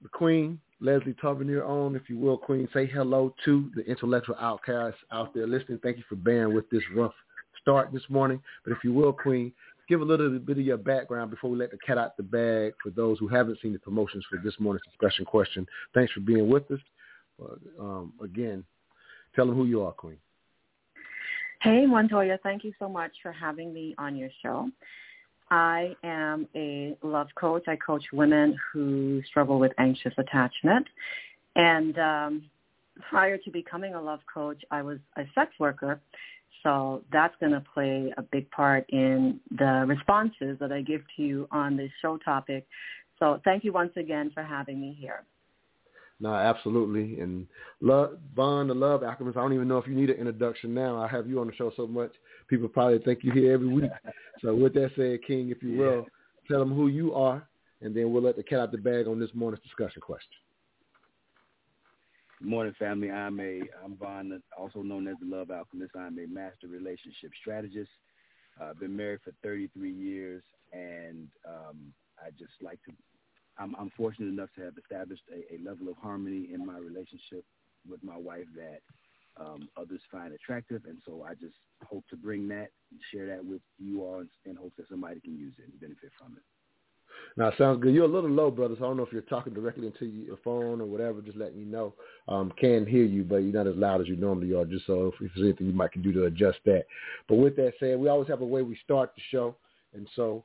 the Queen, Leslie Tavernier on, if you will, Queen. Say hello to the intellectual outcasts out there listening. Thank you for bearing with this rough start this morning. But if you will, Queen, give a little bit of your background before we let the cat out the bag for those who haven't seen the promotions for this morning's discussion question. Thanks for being with us. Again, tell them who you are, Queen. Hey, Montoya, thank you so much for having me on your show. I am a love coach. I coach women who struggle with anxious attachment. And prior to becoming a love coach, I was a sex worker. So that's going to play a big part in the responses that I give to you on this show topic. So thank you once again for having me here. No, absolutely. And Vaughn, the Love Alchemist, I don't even know if you need an introduction now. I have you on the show so much, people probably think you're here every week. So with that said, King, if you will, tell them who you are, and then we'll let the cat out the bag on this morning's discussion question. Good morning, family. I'm Vaughn, also known as the Love Alchemist. I'm a master relationship strategist. I've been married for 33 years, and I just like to I'm fortunate enough to have established a level of harmony in my relationship with my wife that others find attractive, and so I just hope to bring that and share that with you all in hopes that somebody can use it and benefit from it. Now, it sounds good. You're a little low, brother, so I don't know if you're talking directly into your phone or whatever. Just letting you know. Can hear you, but you're not as loud as you normally are, just so if there's anything you might can do to adjust that. But with that said, we always have a way we start the show, and so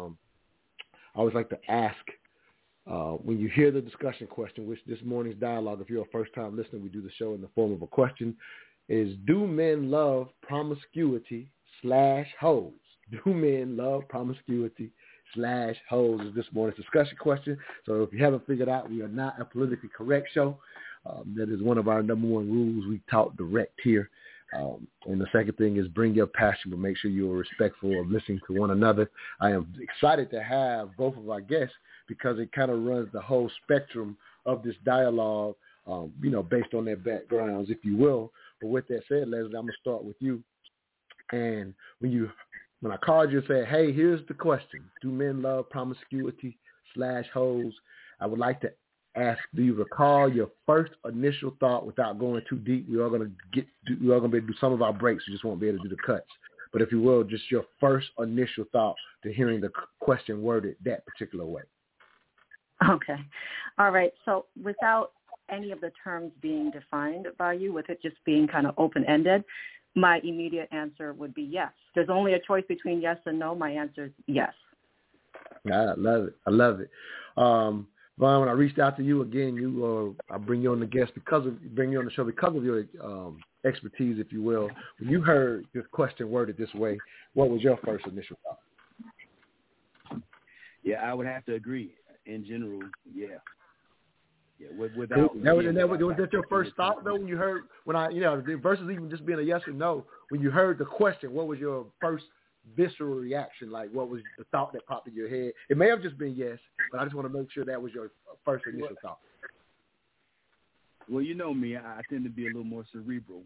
I always like to ask, when you hear the discussion question, which this morning's dialogue, if you're a first-time listener, we do the show in the form of a question, is do men love promiscuity / hoes? Do men love promiscuity / hoes is this morning's discussion question. So if you haven't figured out, we are not a politically correct show. That is one of our number one rules. We talk direct here. And the second thing is bring your passion, but make sure you are respectful of listening to one another. I am excited to have both of our guests because it kind of runs the whole spectrum of this dialogue, based on their backgrounds, if you will. But with that said, Leslie, I'm going to start with you. And when I called you and said, hey, here's the question, do men love promiscuity / hoes? I would like to ask, do you recall your first initial thought without going too deep? We are going to be able to do some of our breaks. We just won't be able to do the cuts. But if you will, just your first initial thought to hearing the question worded that particular way. Okay. All right. So without any of the terms being defined by you, with it just being kind of open-ended, my immediate answer would be yes. There's only a choice between yes and no. My answer is yes. I love it. Vaughn, when I reached out to you again, I bring you on the show because of your expertise, if you will. When you heard this question worded this way, what was your first initial thought? Yeah, I would have to agree. In general, yeah. Was that your first thought though? When you heard versus even just being a yes or no, when you heard the question, what was your first visceral reaction? Like, what was the thought that popped in your head? It may have just been yes, but I just want to make sure that was your first initial thought. Well, you know me, I tend to be a little more cerebral,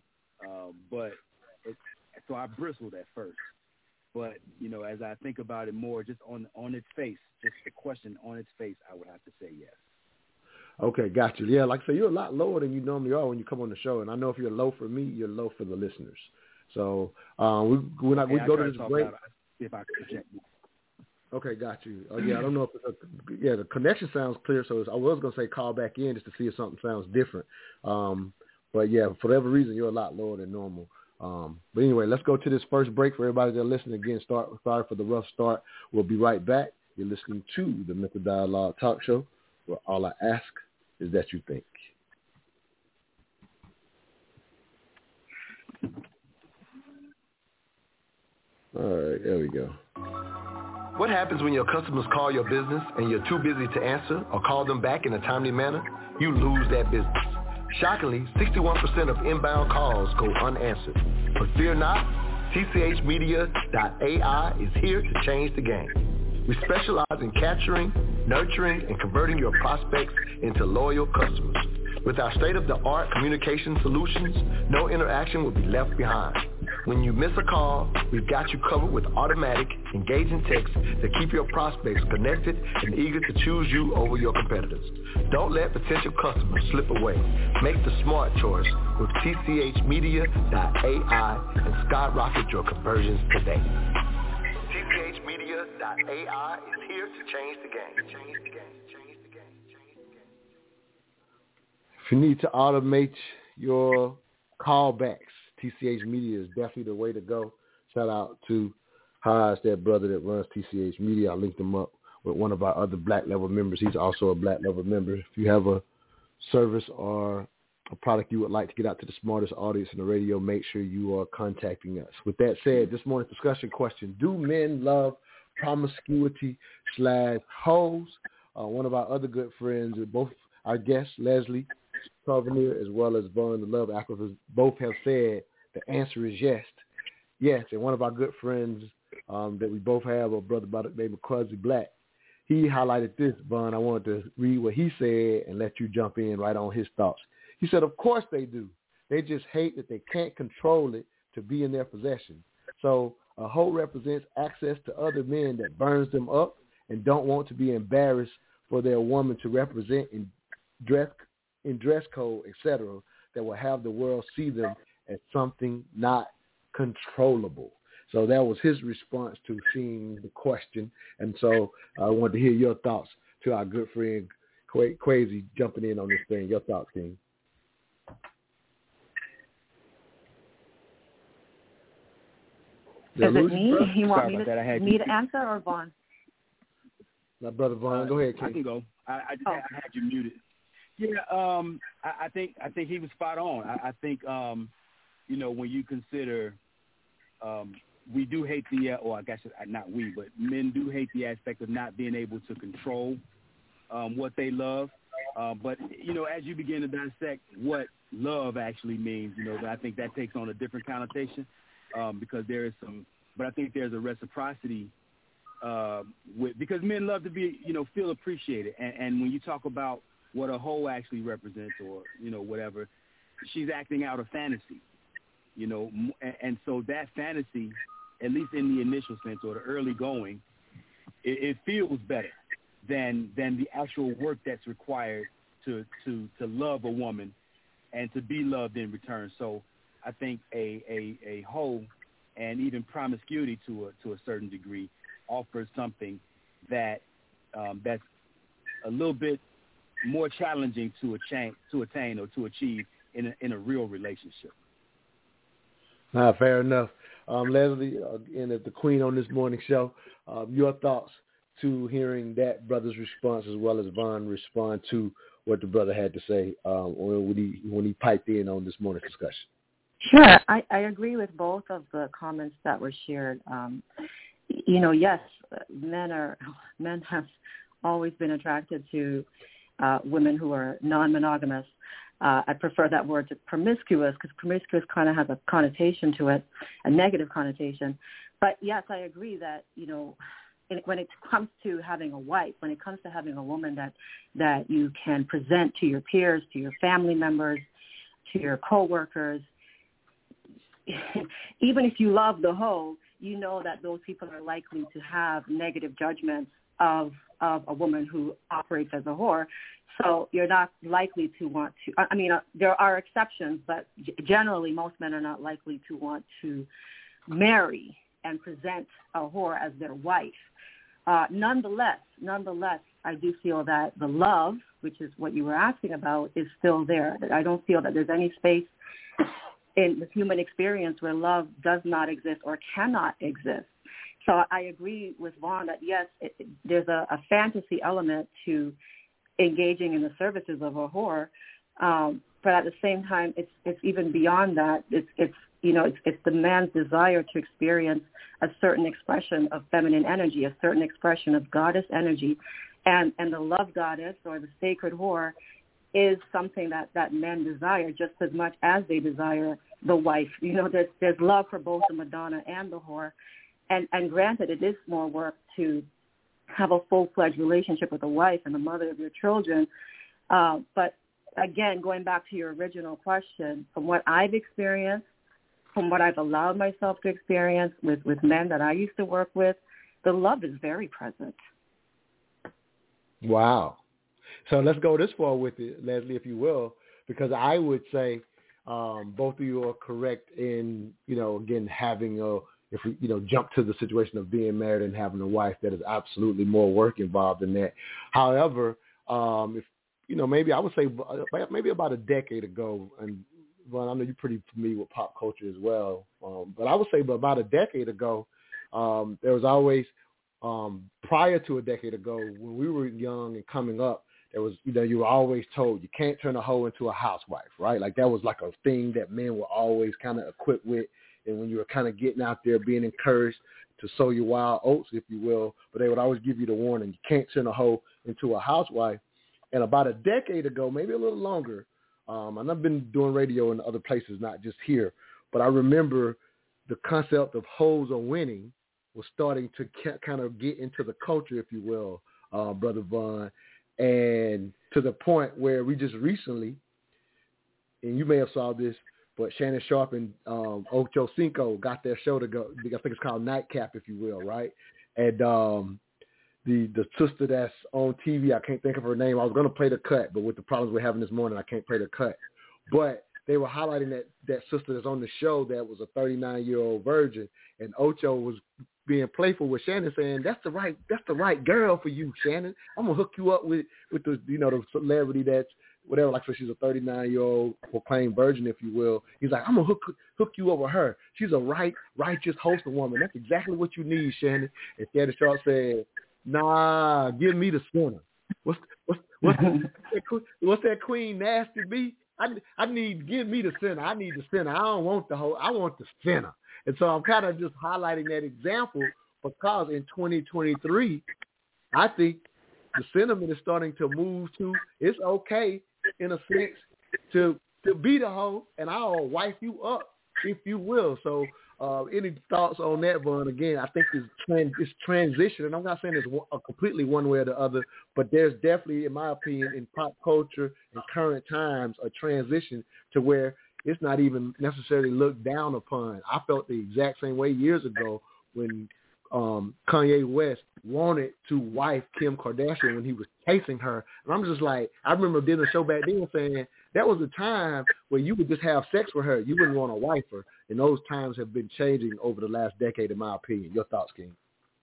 so I bristled at first. But, as I think about it more, just on its face, just the question on its face, I would have to say yes. Okay, got you. Yeah, like I say, you're a lot lower than you normally are when you come on the show. And I know if you're low for me, you're low for the listeners. So we go to this break. If I could project. Okay, got you. Yeah, I don't know if the connection sounds clear. So I was going to say call back in just to see if something sounds different. But, yeah, for whatever reason, you're a lot lower than normal. But anyway, let's go to this first break. For everybody that listening again, sorry for the rough start. We'll be right back. You're listening to the Mental Dialogue Talk Show, where all I ask is that you think. All right, there we go. What happens when your customers call your business and you're too busy to answer or call them back in a timely manner? You lose that business. Shockingly, 61% of inbound calls go unanswered. But fear not, TCHmedia.ai is here to change the game. We specialize in capturing, nurturing, and converting your prospects into loyal customers. With our state-of-the-art communication solutions, no interaction will be left behind. When you miss a call, we've got you covered with automatic, engaging texts that keep your prospects connected and eager to choose you over your competitors. Don't let potential customers slip away. Make the smart choice with tchmedia.ai and skyrocket your conversions today. tchmedia.ai is here to change the game. If you need to automate your callbacks, TCH Media is definitely the way to go. Shout out to Haas, that brother that runs TCH Media. I linked him up with one of our other Black Level members. He's also a Black Level member. If you have a service or a product you would like to get out to the smartest audience in the radio, make sure you are contacting us. With that said, this morning's discussion question: do men love promiscuity/hoes? One of our other good friends, both our guests, Leslie Tavernier as well as Vaughn, the Love Activists, both have said the answer is yes. Yes, and one of our good friends that we both have, a brother by the name of Quasi Black, he highlighted this, Vaughn. I wanted to read what he said and let you jump in right on his thoughts. He said, of course they do. They just hate that they can't control it to be in their possession. So a hoe represents access to other men that burns them up and don't want to be embarrassed for their woman to represent in dress code, etc., that will have the world see them as something not controllable. So that was his response to seeing the question. And so I wanted to hear your thoughts to our good friend Quasi jumping in on this thing. Your thoughts, King. Is it me? You want me to answer or Vaughn? My brother Vaughn, go ahead, King. I can go. I had you muted. Yeah, I think he was spot on. I think when you consider, we do hate or I guess not we, but men do hate the aspect of not being able to control what they love. But as you begin to dissect what love actually means, I think that takes on a different connotation because there is some. But I think there's a reciprocity because men love to be feel appreciated, and when you talk about what a hoe actually represents or, whatever, she's acting out a fantasy, and so that fantasy, at least in the initial sense or the early going, it feels better than the actual work that's required to love a woman and to be loved in return. So I think a hoe and even promiscuity to a certain degree offers something that that's a little bit more challenging to attain or to achieve in a real relationship. Fair enough. Leslie, again, as the queen on this morning show, your thoughts to hearing that brother's response as well as Vaughn respond to what the brother had to say when he piped in on this morning's discussion. Sure. I agree with both of the comments that were shared. Yes, men have always been attracted to women who are non-monogamous. I prefer that word to promiscuous because promiscuous kind of has a connotation to it, a negative connotation. But yes, I agree that, when it comes to having a wife, when it comes to having a woman that you can present to your peers, to your family members, to your coworkers, even if you love the hoe, you know that those people are likely to have negative judgments of a woman who operates as a whore. So you're not likely to want to, there are exceptions, but generally most men are not likely to want to marry and present a whore as their wife. Nonetheless, I do feel that the love, which is what you were asking about, is still there. I don't feel that there's any space in the human experience where love does not exist or cannot exist. So I agree with Vaughn that, yes, there's a fantasy element to engaging in the services of a whore, but at the same time, it's even beyond that. It's the man's desire to experience a certain expression of feminine energy, a certain expression of goddess energy, and the love goddess or the sacred whore is something that men desire just as much as they desire the wife. There's love for both the Madonna and the whore. And granted, it is more work to have a full-fledged relationship with a wife and the mother of your children. But again, going back to your original question, from what I've experienced, from what I've allowed myself to experience with men that I used to work with, the love is very present. Wow. So let's go this far with it, Leslie, if you will, because I would say both of you are correct in, again, having if we, jump to the situation of being married and having a wife, that is absolutely more work involved in that. However, if, maybe I would say maybe about a decade ago, and well, I know you're pretty familiar with pop culture as well, but I would say about a decade ago, there was always, prior to a decade ago, when we were young and coming up, there was, you were always told you can't turn a hoe into a housewife, right? Like that was like a thing that men were always kind of equipped with. And when you were kind of getting out there, being encouraged to sow your wild oats, if you will, but they would always give you the warning, you can't turn a hoe into a housewife. And about a decade ago, maybe a little longer, and I've been doing radio in other places, not just here, but I remember the concept of hoes are winning was starting to kind of get into the culture, if you will, Brother Vaughn, and to the point where we just recently, and you may have saw this, but Shannon Sharpe and Ocho Cinco got their show to go. I think it's called Nightcap, if you will, right? And the sister that's on TV, I can't think of her name. I was going to play the cut, but with the problems we're having this morning, I can't play the cut. But they were highlighting that sister that's on the show that was a 39-year-old virgin, and Ocho was being playful with Shannon, saying, that's the right girl for you, Shannon. I'm gonna hook you up with the the celebrity that's whatever, like so she's a 39-year-old proclaimed virgin, if you will. He's like, I'm gonna hook you over her. She's a righteous wholesome woman. That's exactly what you need, Shannon. And Shannon Sharpe said, nah, give me the sinner. What's that Queen Nasty B? I need, give me the sinner. I need the sinner. I don't want the whole, I want the sinner. And so I'm kind of just highlighting that example because in 2023, I think the sentiment is starting to move to it's okay, in a sense, to be the hoe, and I'll wife you up, if you will. So any thoughts on that, Vaughn? Again, I think it's transition, and I'm not saying it's completely one way or the other, but there's definitely, in my opinion, in pop culture and current times, a transition to where it's not even necessarily looked down upon. I felt the exact same way years ago when Kanye West wanted to wife Kim Kardashian when he was chasing her. And I'm just like, I remember doing a show back then saying that was a time where you would just have sex with her. You wouldn't want to wife her. And those times have been changing over the last decade, in my opinion. Your thoughts, King?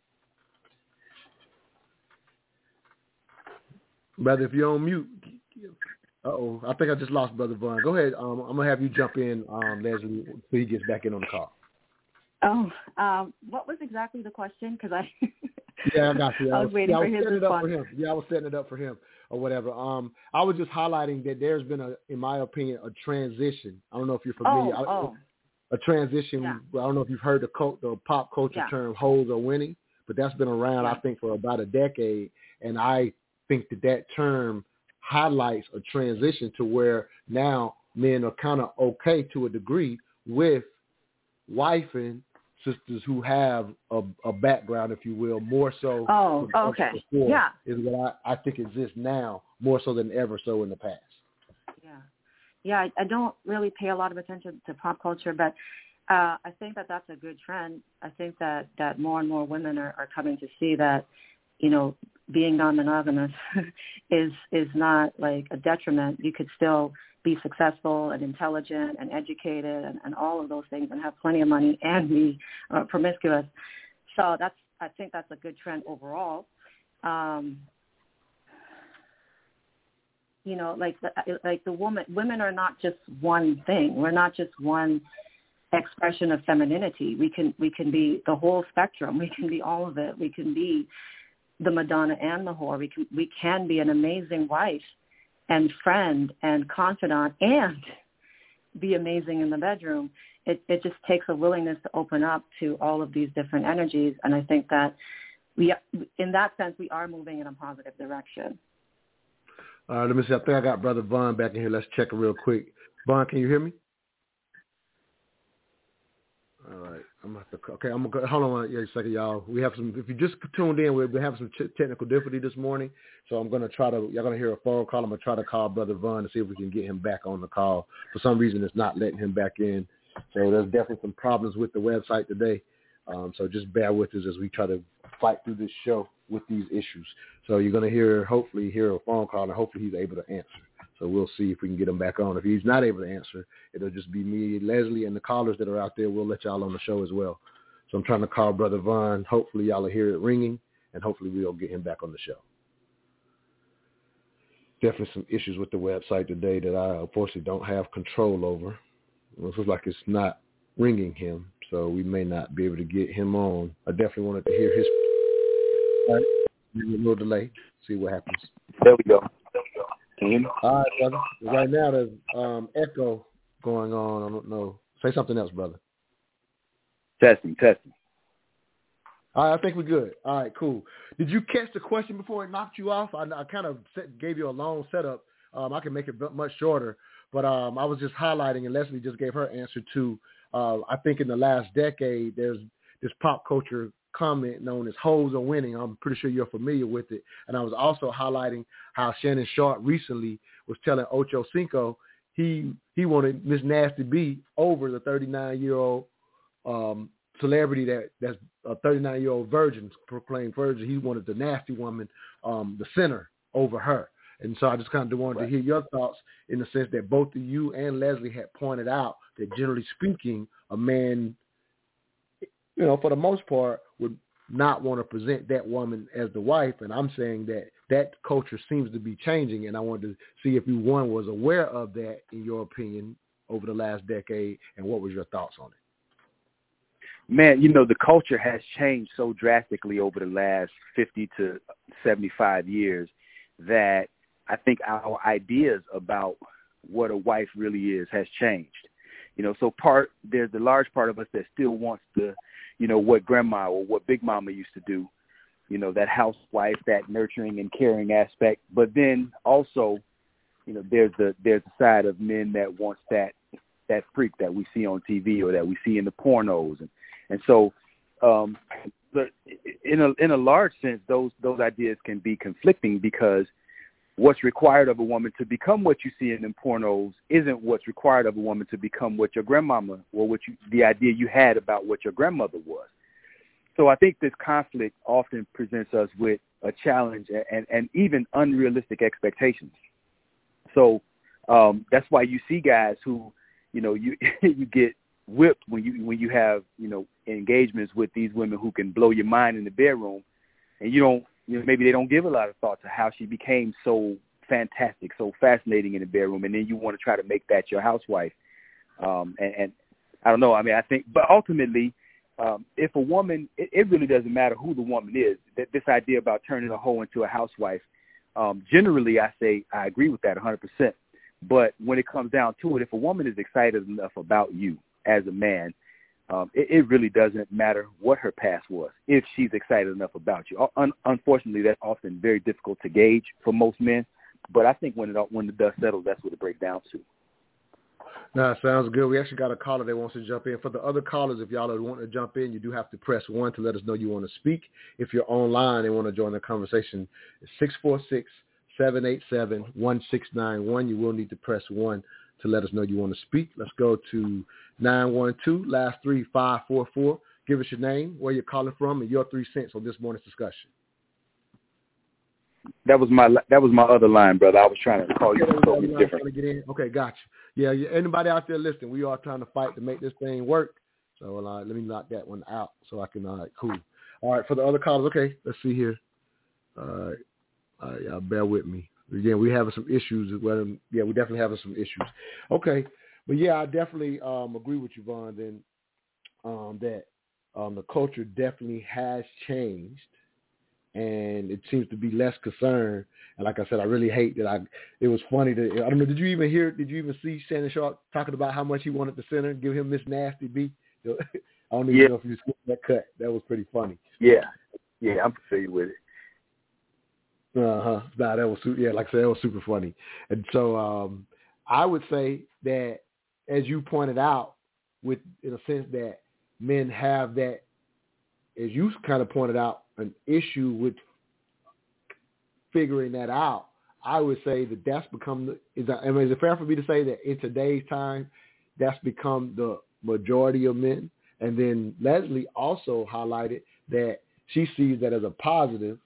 Brother, if you're on mute. Uh-oh, I think I just lost Brother Vaughn. Go ahead. I'm going to have you jump in, Leslie, so he gets back in on the call. Oh, what was exactly the question? Because yeah, I got you. I was waiting for his response. I was setting it up for him or whatever. I was just highlighting that there's been, in my opinion, a transition. I don't know if you're familiar. A transition. Yeah. I don't know if you've heard the pop culture term "hoes are winning," but that's been around, I think, for about a decade. And I think that term highlights a transition to where now men are kind of okay to a degree with wifing sisters who have a background, if you will, more so. Oh, okay. Yeah. Is what I think exists now more so than ever so in the past. Yeah, I don't really pay a lot of attention to pop culture, but I think that's a good trend. I think that more and more women are coming to see that, being non-monogamous is not like a detriment. You could still be successful and intelligent and educated and all of those things and have plenty of money and be promiscuous. So I think that's a good trend overall. Women are not just one thing. We're not just one expression of femininity. We can be the whole spectrum. We can be all of it. We can be the Madonna and the whore. We can be an amazing wife and friend and confidant and be amazing in the bedroom. It just takes a willingness to open up to all of these different energies. And I think that in that sense, we are moving in a positive direction. All right, let me see. I think I got Brother Vaughn back in here. Let's check it real quick. Vaughn, can you hear me? All right. I'm going to go. Hold on a second, y'all. We have some, if you just tuned in, we're having some technical difficulty this morning. So I'm going to y'all going to hear a phone call. I'm going to try to call Brother Vaughn to see if we can get him back on the call. For some reason, it's not letting him back in. So there's definitely some problems with the website today. So just bear with us as we try to fight through this show with these issues. So you're going to hopefully hear a phone call, and hopefully he's able to answer. So we'll see if we can get him back on. If he's not able to answer, it'll just be me, Leslie, and the callers that are out there. We'll let y'all on the show as well. So I'm trying to call Brother Vaughn. Hopefully y'all will hear it ringing, and hopefully we'll get him back on the show. Definitely some issues with the website today that I unfortunately don't have control over. It looks like it's not ringing him, so we may not be able to get him on. I definitely wanted to hear his. All right, a little delay. See what happens. There we go. Can you hear me? All right, brother. Right now there's echo going on. I don't know. Say something else, brother. Testing. All right, I think we're good. All right, cool. Did you catch the question before it knocked you off? I kind of gave you a long setup. I can make it much shorter, but I was just highlighting, and Leslie just gave her answer to, I think in the last decade, there's this pop culture comment known as hoes are winning. I'm pretty sure you're familiar with it. And I was also highlighting how Shannon Sharp recently was telling Ocho Cinco he wanted Miss Nasty B over the 39-year-old celebrity that's a 39-year-old virgin, proclaimed virgin. He wanted the nasty woman, the sinner, over her. And so I just kind of wanted to hear your thoughts in the sense that both of you and Leslie had pointed out that generally speaking, a man, for the most part, would not want to present that woman as the wife. And I'm saying that culture seems to be changing. And I wanted to see if you, one, was aware of that, in your opinion, over the last decade, and what was your thoughts on it? Man, the culture has changed so drastically over the last 50 to 75 years that I think our ideas about what a wife really is has changed. So there's the large part of us that still wants the, what grandma or what big mama used to do, that housewife, that nurturing and caring aspect. But then also, there's the side of men that wants that freak that we see on TV or that we see in the pornos. And so, but in a large sense, those ideas can be conflicting, because what's required of a woman to become what you see in them pornos isn't what's required of a woman to become what your grandmama or the idea you had about what your grandmother was. So I think this conflict often presents us with a challenge and even unrealistic expectations. So that's why you see guys who, you get whipped when you have, engagements with these women who can blow your mind in the bedroom, and maybe they don't give a lot of thought to how she became so fantastic, so fascinating in the bedroom, and then you want to try to make that your housewife. And I don't know. I mean, I think, but ultimately, if a woman, it really doesn't matter who the woman is. This idea about turning a hoe into a housewife, generally, I say I agree with that 100%. But when it comes down to it, if a woman is excited enough about you as a man, it really doesn't matter what her past was if she's excited enough about you. Unfortunately, that's often very difficult to gauge for most men. But I think when the dust settles, that's what it breaks down to. No, sounds good. We actually got a caller that wants to jump in. For the other callers, if y'all want to jump in, you do have to press 1 to let us know you want to speak. If you're online and want to join the conversation, it's 646-787-1691. You will need to press 1 to let us know you want to speak. Let's go to 912, last 3544. Give us your name, where you're calling from, and your 3 cents on this morning's discussion. That was my other line, brother. I was trying to call you totally different. Get in. Okay, gotcha. Yeah, anybody out there listening, we are trying to fight to make this thing work. So let me knock that one out so I can, cool. All right, for the other callers, okay, let's see here. All right, y'all bear with me. Again, we having some issues. Yeah, we definitely having some issues. Okay, but yeah, I definitely agree with you, Vaughn, then that the culture definitely has changed. And it seems to be less concerned. And like I said, I really hate that it was funny I don't know, did you even see Shannon Sharp talking about how much he wanted the center, give him Miss Nasty B? I don't even know if you saw that cut. That was pretty funny. Yeah, I'm familiar with it. Nah, that was, like I said, that was super funny. And so I would say that, as you pointed out, in a sense that men have that, as you kind of pointed out, an issue with figuring that out. I would say that's become is it fair for me to say that in today's time, that's become the majority of men. And then Leslie also highlighted that she sees that as a positive,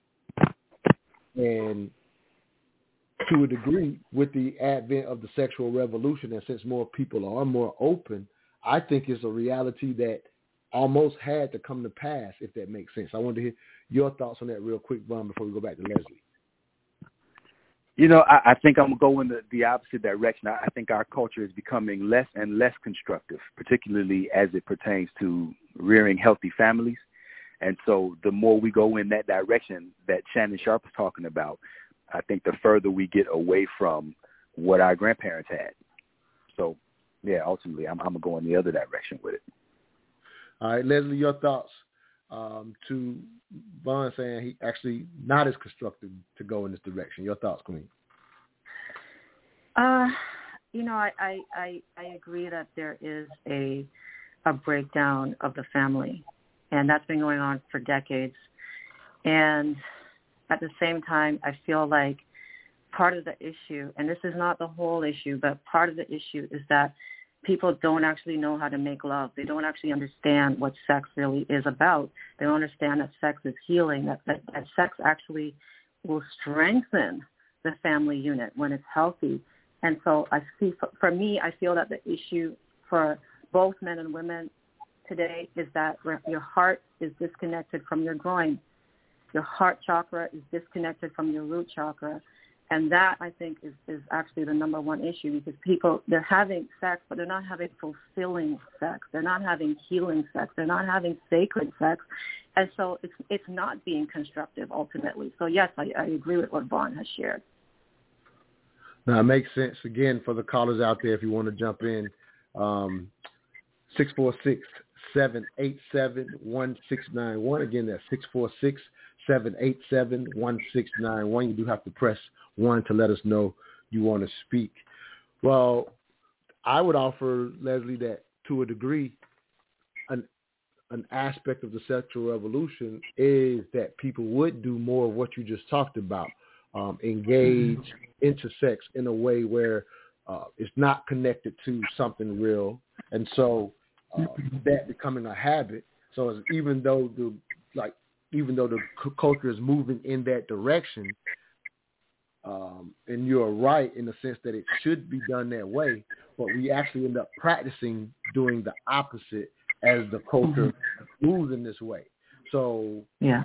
and to a degree, with the advent of the sexual revolution, and since more people are more open, I think it's a reality that almost had to come to pass, if that makes sense. I wanted to hear your thoughts on that real quick, Vaughn, before we go back to Leslie. You know, I think I'm going the opposite direction. I think our culture is becoming less and less constructive, particularly as it pertains to rearing healthy families. And so the more we go in that direction that Shannon Sharpe is talking about, I think the further we get away from what our grandparents had. So, yeah, ultimately, I'm going to go in the other direction with it. All right, Leslie, your thoughts to Vaughn saying he actually not as constructive to go in this direction. Your thoughts, Queen? You know, I agree that there is a breakdown of the family, and that's been going on for decades. And at the same time, I feel like part of the issue, and this is not the whole issue, but part of the issue is that people don't actually know how to make love. They don't actually understand what sex really is about. They don't understand that sex is healing, that sex actually will strengthen the family unit when it's healthy. And so I see, for me, I feel that the issue for both men and women today is that your heart is disconnected from your groin. Your heart chakra is disconnected from your root chakra. And that, I think, is actually the number one issue, because people, they're having sex, but they're not having fulfilling sex. They're not having healing sex. They're not having sacred sex. And so it's not being constructive ultimately. So, yes, I agree with what Vaughn has shared. Now, it makes sense. Again, for the callers out there, if you want to jump in, 646-787-1691. Again, that's 646-787-1691. You do have to press 1 to let us know you want to speak. Well, I would offer, Leslie, that to a degree, an aspect of the sexual revolution is that people would do more of what you just talked about, engage into sex in a way where it's not connected to something real, and so that becoming a habit. So even though the culture is moving in that direction, and you're right in the sense that it should be done that way, but we actually end up practicing doing the opposite as the culture moves in this way. So,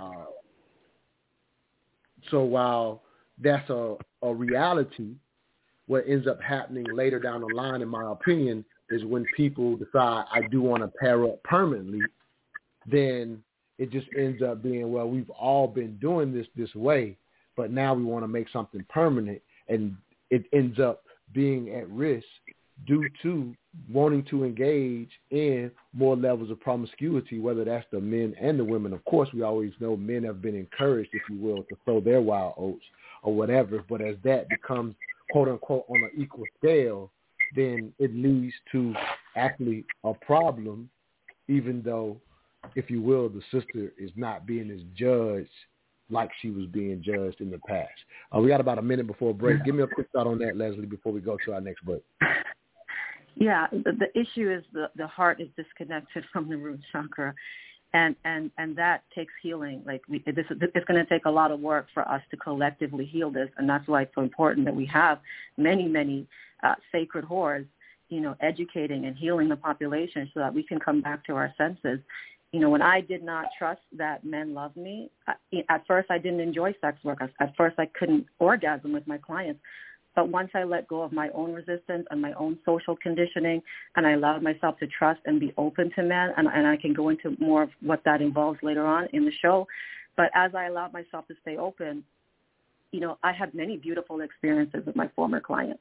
so while that's a reality, what ends up happening later down the line, in my opinion, is when people decide, I do want to pair up permanently, then it just ends up being, well, we've all been doing this way, but now we want to make something permanent, and it ends up being at risk due to wanting to engage in more levels of promiscuity, whether that's the men and the women. Of course, we always know men have been encouraged, if you will, to throw their wild oats or whatever, but as that becomes, quote unquote, on an equal scale, then it leads to actually a problem, even though, if you will, the sister is not being as judged like she was being judged in the past. We got about a minute before break. Give me a quick thought on that, Leslie, before we go to our next break. Yeah, the issue is the heart is disconnected from the root chakra, and that takes healing. Like it's going to take a lot of work for us to collectively heal this, and that's why it's so important that we have many sacred whores, educating and healing the population so that we can come back to our senses. When I did not trust that men loved me, at first I didn't enjoy sex work. At first I couldn't orgasm with my clients. But once I let go of my own resistance and my own social conditioning, and I allowed myself to trust and be open to men, and I can go into more of what that involves later on in the show. But as I allowed myself to stay open, I had many beautiful experiences with my former clients.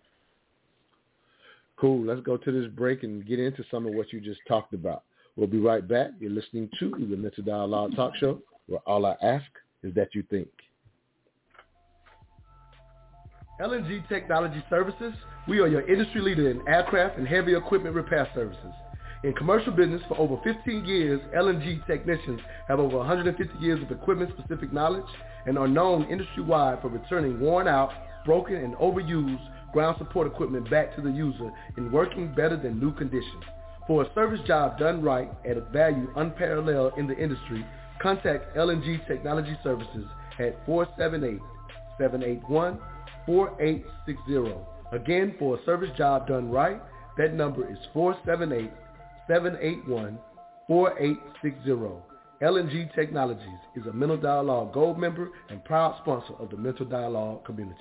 Cool. Let's go to this break and get into some of what you just talked about. We'll be right back. You're listening to the Mental Dialogue Talk Show, where all I ask is that you think. LNG Technology Services, we are your industry leader in aircraft and heavy equipment repair services. In commercial business for over 15 years, LNG technicians have over 150 years of equipment-specific knowledge and are known industry-wide for returning worn out, broken, and overused ground support equipment back to the user in working better than new condition. For a service job done right at a value unparalleled in the industry, contact L&G Technology Services at 478-781-4860. Again, for a service job done right, that number is 478-781-4860. L&G Technologies is a Mental Dialogue Gold member and proud sponsor of the Mental Dialogue community.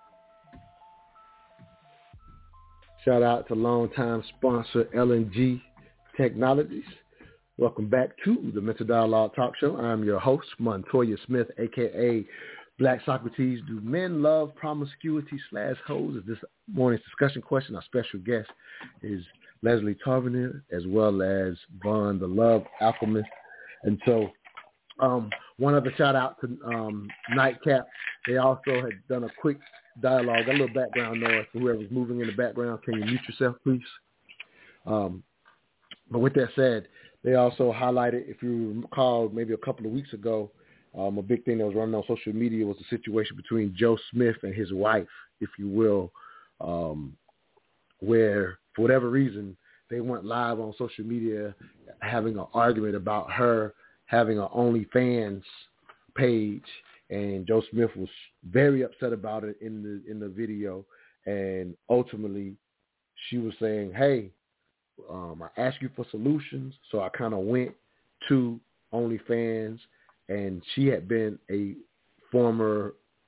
Shout out to longtime sponsor L&G Technologies. Welcome back to the Mental Dialogue Talk Show. I'm your host, Montoya Smith, a.k.a. Black Socrates. Do men love promiscuity /hoes? Is this morning's discussion question. Our special guest is Leslie Tarviner, as well as Vaughn, the Love Alchemist. And so one other shout out to Nightcap. They also had done a quick dialogue, a little background noise for whoever's moving in the background. Can you mute yourself, please? But with that said, they also highlighted, if you recall, maybe a couple of weeks ago, a big thing that was running on social media was the situation between Joe Smith and his wife, if you will, where for whatever reason they went live on social media having an argument about her having an OnlyFans page, and Joe Smith was very upset about it in the video, and ultimately she was saying, hey, I asked you for solutions, so I kind of went to OnlyFans, and she had been a former,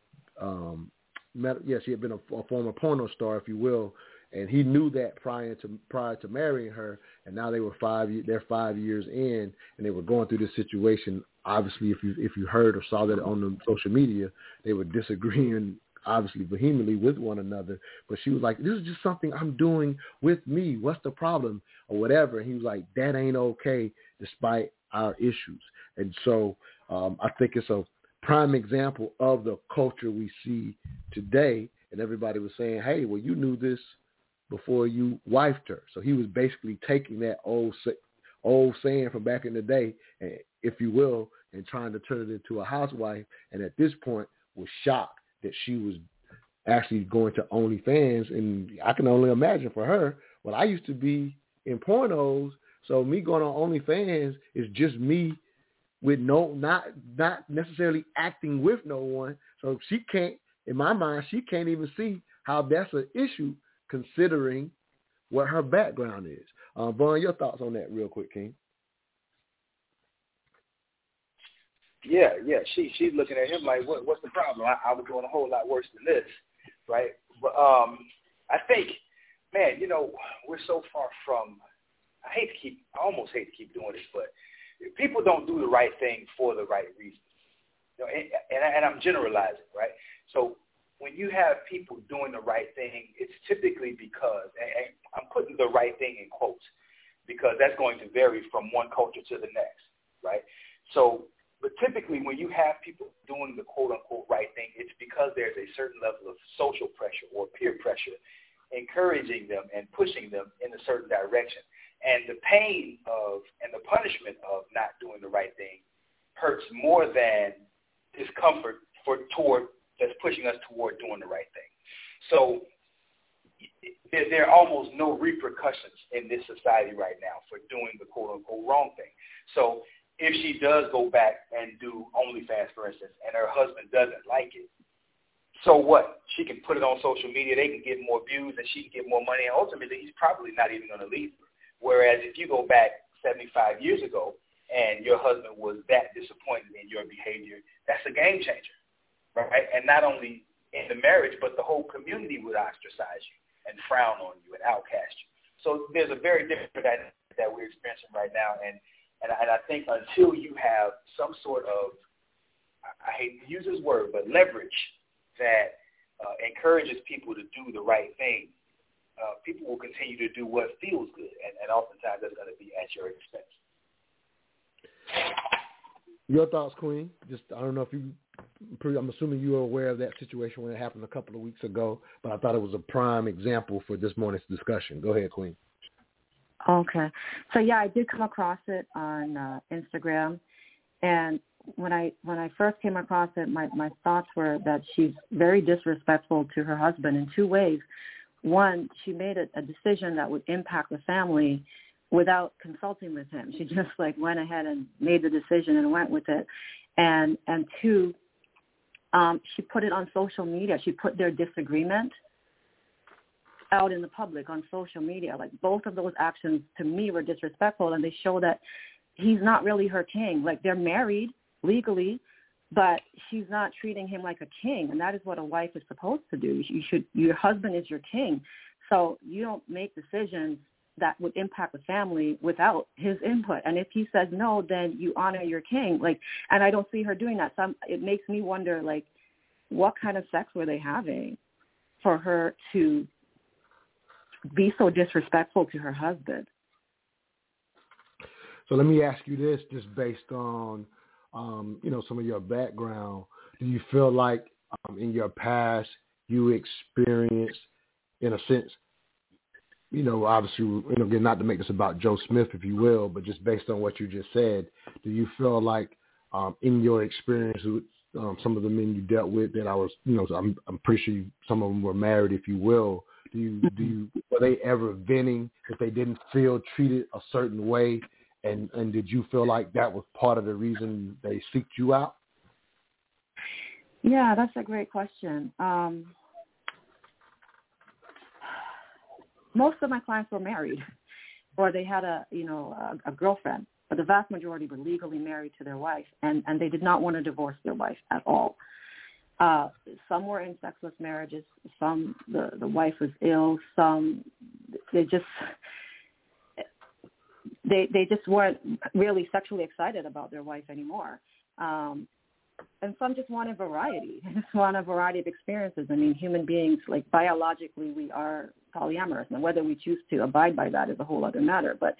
she had been a former porno star, if you will, and he knew that prior to marrying her, and now they're 5 years in, and they were going through this situation. Obviously, if you heard or saw that on the social media, they were disagreeing, obviously vehemently with one another. But she was like, this is just something I'm doing with me. What's the problem? Or whatever. And he was like, that ain't okay, despite our issues. And so I think it's a prime example of the culture we see today. And everybody was saying, hey, well, you knew this before you wifed her. So he was basically taking that old saying from back in the day, if you will, and trying to turn it into a housewife. And at this point was shocked that she was actually going to OnlyFans. And I can only imagine for her, well, I used to be in pornos, so me going on OnlyFans is just me with not necessarily acting with no one. So she can't, in my mind, she can't even see how that's an issue considering what her background is. Vaughn, your thoughts on that real quick, King? Yeah. She's looking at him like, what's the problem? I was doing a whole lot worse than this, right? But I think, man, we're so far from. I almost hate to keep doing this, but people don't do the right thing for the right reasons. And I'm generalizing, right? So when you have people doing the right thing, it's typically because, and I'm putting the right thing in quotes, because that's going to vary from one culture to the next, right? So, but typically when you have people doing the quote-unquote right thing, it's because there's a certain level of social pressure or peer pressure encouraging them and pushing them in a certain direction. And the pain of and the punishment of not doing the right thing hurts more than discomfort that's pushing us toward doing the right thing. So there are almost no repercussions in this society right now for doing the quote-unquote wrong thing. So if she does go back and do OnlyFans, for instance, and her husband doesn't like it, so what? She can put it on social media, they can get more views, and she can get more money, and ultimately he's probably not even going to leave her. Whereas if you go back 75 years ago and your husband was that disappointed in your behavior, that's a game changer, right? And not only in the marriage, but the whole community would ostracize you and frown on you and outcast you. So there's a very different dynamic that we're experiencing right now. And I think until you have some sort of, I hate to use this word, but leverage that encourages people to do the right thing, people will continue to do what feels good, and oftentimes that's going to be at your expense. Your thoughts, Queen? I don't know if I'm assuming you were aware of that situation when it happened a couple of weeks ago, but I thought it was a prime example for this morning's discussion. Go ahead, Queen. Okay. So, yeah, I did come across it on Instagram, and when I first came across it, my thoughts were that she's very disrespectful to her husband in two ways. One, she made a decision that would impact the family without consulting with him. She just like went ahead and made the decision and went with it. And two, she put it on social media. She put their disagreement out in the public on social media. Like both of those actions to me were disrespectful, and they show that he's not really her king. Like they're married legally, but she's not treating him like a king, and that is what a wife is supposed to do. Your husband is your king, so you don't make decisions that would impact the family without his input. And if he says no, then you honor your king. Like, and I don't see her doing that. So it makes me wonder, like, what kind of sex were they having for her to be so disrespectful to her husband? So let me ask you this, just based on, some of your background. Do you feel like in your past you experienced, in a sense, obviously, again, not to make this about Joe Smith, if you will, but just based on what you just said, do you feel like in your experience with some of the men you dealt with that I was, I'm pretty sure some of them were married, if you will, were they ever venting that they didn't feel treated a certain way? And did you feel like that was part of the reason they seeked you out? Yeah, that's a great question. Most of my clients were married, or they had a girlfriend, but the vast majority were legally married to their wife, and they did not want to divorce their wife at all. Some were in sexless marriages. Some, the wife was ill. Some, they just weren't really sexually excited about their wife anymore. And some just wanted variety. They just want a variety of experiences. I mean, human beings, like biologically, we are polyamorous. And whether we choose to abide by that is a whole other matter. But,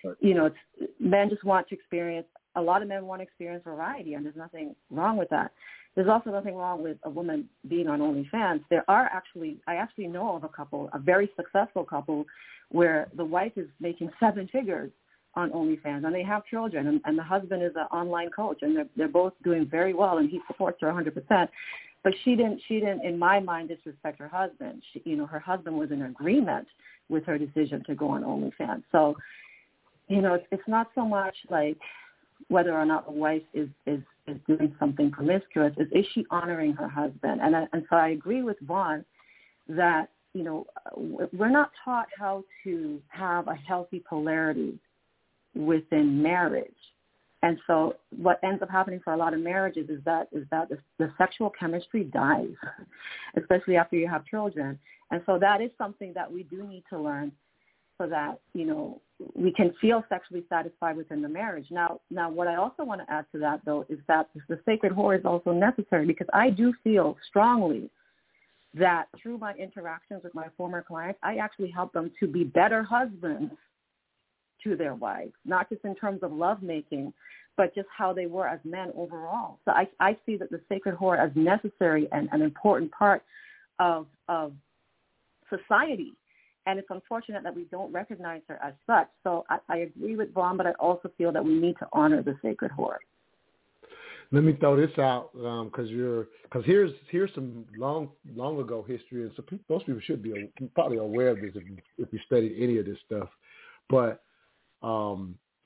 men just want to experience, a lot of men want to experience variety, and there's nothing wrong with that. There's also nothing wrong with a woman being on OnlyFans. I actually know of a couple, a very successful couple, where the wife is making 7 figures on OnlyFans, and they have children, and the husband is an online coach, and they're both doing very well, and he supports her 100%. But she didn't, in my mind, disrespect her husband. Her husband was in agreement with her decision to go on OnlyFans. So, it's not so much like whether or not the wife is doing something promiscuous. Is she honoring her husband? And so I agree with Vaughn that, we're not taught how to have a healthy polarity within marriage. And so what ends up happening for a lot of marriages is that the sexual chemistry dies, especially after you have children. And so that is something that we do need to learn so that, we can feel sexually satisfied within the marriage. Now, what I also want to add to that, though, is that the sacred whore is also necessary, because I do feel strongly that through my interactions with my former clients, I actually help them to be better husbands to their wives, not just in terms of lovemaking, but just how they were as men overall. So I see that the sacred whore as necessary and an important part of society. And it's unfortunate that we don't recognize her as such. So I agree with Vaughn, but I also feel that we need to honor the sacred whore. Let me throw this out because here's some long ago history, and so most people should be probably aware of this if you studied any of this stuff. But a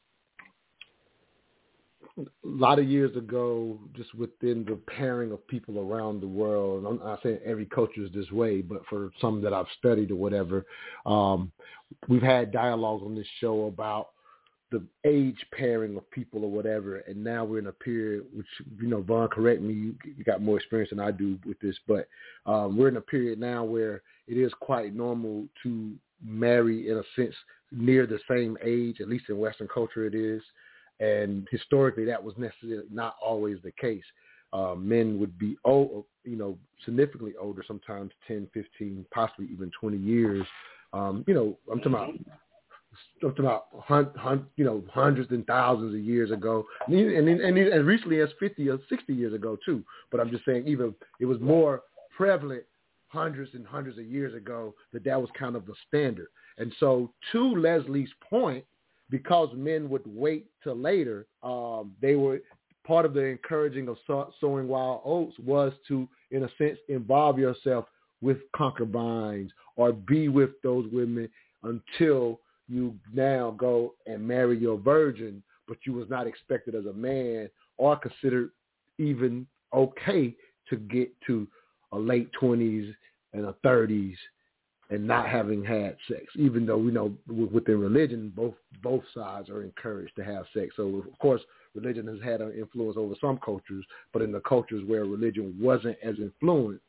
lot of years ago, just within the pairing of people around the world, and I'm not saying every culture is this way, but for some that I've studied or whatever, we've had dialogues on this show about the age pairing of people or whatever, and now we're in a period, which, Vaughn, correct me, you got more experience than I do with this, but we're in a period now where it is quite normal to marry, in a sense, near the same age, at least in Western culture it is. And historically, that was necessarily not always the case. Men would be old, significantly older, sometimes 10, 15, possibly even 20 years. I'm talking about hundreds and thousands of years ago, and as recently as 50 or 60 years ago too. But I'm just saying, even it was more prevalent hundreds and hundreds of years ago that was kind of the standard. And so, to Leslie's point, because men would wait till later, they were part of the encouraging of sowing wild oats was to, in a sense, involve yourself with concubines or be with those women until you now go and marry your virgin, but you was not expected as a man or considered even okay to get to a late 20s and a 30s and not having had sex, even though we know within religion, both sides are encouraged to have sex. So, of course, religion has had an influence over some cultures, but in the cultures where religion wasn't as influent,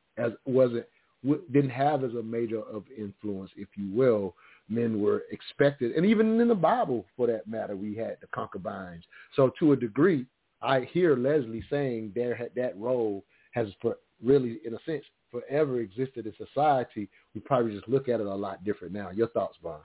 didn't have as a major of influence, if you will, men were expected, and even in the Bible, for that matter, we had the concubines. So to a degree, I hear Leslie saying that role has really, in a sense, forever existed in society. We probably just look at it a lot different now. Your thoughts, Von?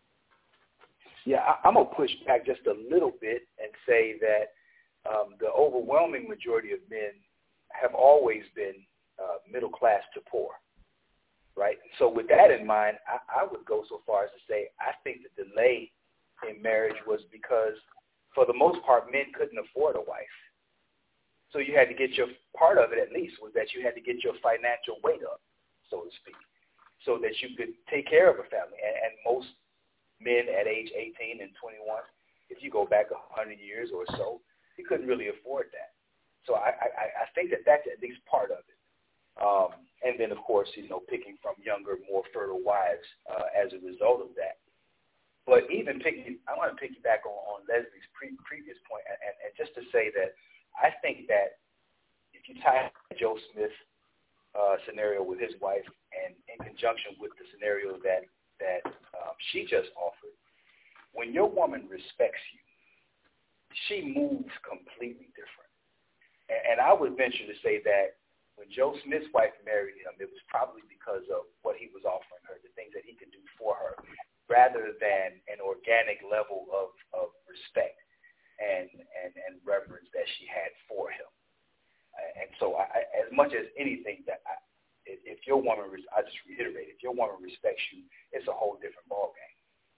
Yeah, I'm going to push back just a little bit and say that the overwhelming majority of men have always been middle class to poor, right? So with that in mind, I would go so far as to say I think the delay in marriage was because, for the most part, men couldn't afford a wife. So you had to get part of it, at least, was that you had to get your financial weight up, so to speak, so that you could take care of a family. And most men at age 18 and 21, if you go back 100 years or so, you couldn't really afford that. So I think that that's at least part of it. And then, of course, picking from younger, more fertile wives as a result of that. But even I want to piggyback on Leslie's previous point, and just to say that I think that if you tie Joe Smith scenario with his wife, and in conjunction with the scenario that she just offered, when your woman respects you, she moves completely different. And I would venture to say that when Joe Smith's wife married him, it was probably because of what he was offering her, the things that he could do for her, rather than an organic level of respect and reverence that she had for him. And so as much as anything, if your woman, I just reiterate, if your woman respects you, it's a whole different ballgame.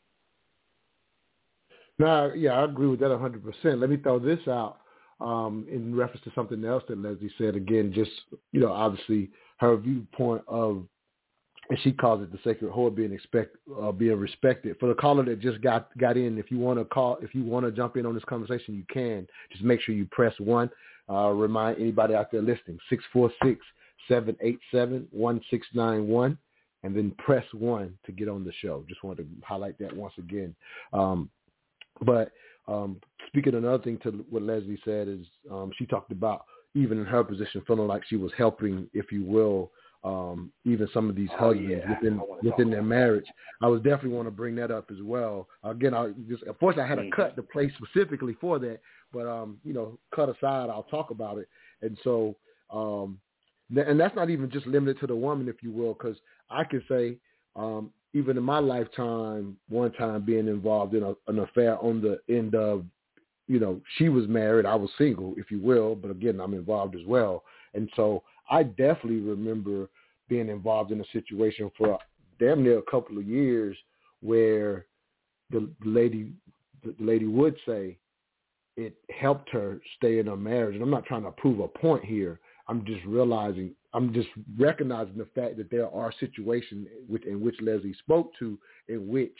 No, yeah, I agree with that 100%. Let me throw this out in reference to something else that Leslie said. Again, just, obviously her viewpoint of, and she calls it the sacred whore being respected. For the caller that just got in, if you want to jump in on this conversation, you can. Just make sure you press 1. Remind anybody out there listening, 646-787-1691, and then press 1 to get on the show. Just wanted to highlight that once again. But speaking of another thing to what Leslie said is she talked about even in her position feeling like she was helping, if you will, even some of these husbands within their marriage. I would definitely want to bring that up as well. Again, unfortunately I had to cut the play specifically for that, but cut aside, I'll talk about it. And so, and that's not even just limited to the woman, if you will, because I can say, even in my lifetime, one time being involved in an affair on the end of, she was married, I was single, if you will, but again, I'm involved as well. And so I definitely remember being involved in a situation for damn near a couple of years where the lady would say it helped her stay in her marriage. And I'm not trying to prove a point here. I'm just recognizing the fact that there are situations in which Leslie spoke to, in which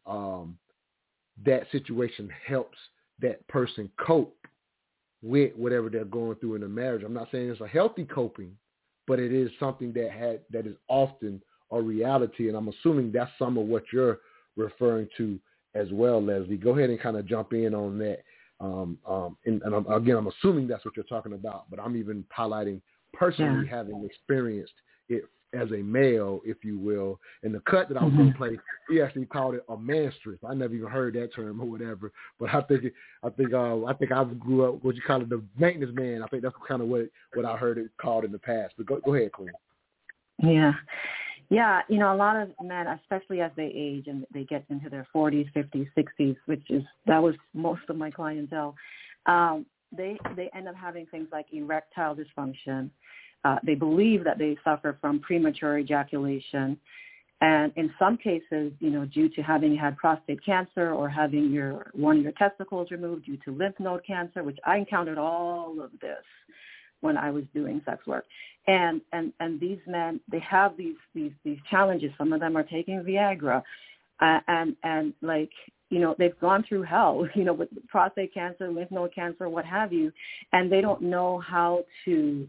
that situation helps that person cope with whatever they're going through in a marriage. I'm not saying it's a healthy coping, but it is something that is often a reality. And I'm assuming that's some of what you're referring to as well, Leslie. Go ahead and kind of jump in on that. And I'm assuming that's what you're talking about, but I'm even highlighting personally having experienced it as a male, if you will. And the cut that I was going to play, he actually called it a manstress. I never even heard that term or whatever, but I think I grew up, what you call it, the maintenance man. I think that's kind of what I heard it called in the past. But go ahead, Queen. Yeah. Yeah, a lot of men, especially as they age and they get into their 40s, 50s, 60s, that was most of my clientele, they end up having things like erectile dysfunction. They believe that they suffer from premature ejaculation. And in some cases, due to having had prostate cancer or having one of your testicles removed due to lymph node cancer, which I encountered all of this when I was doing sex work. And these men, they have these challenges. Some of them are taking Viagra. and like, you know, they've gone through hell, you know, with prostate cancer, lymph node cancer, what have you, and they didn't know how to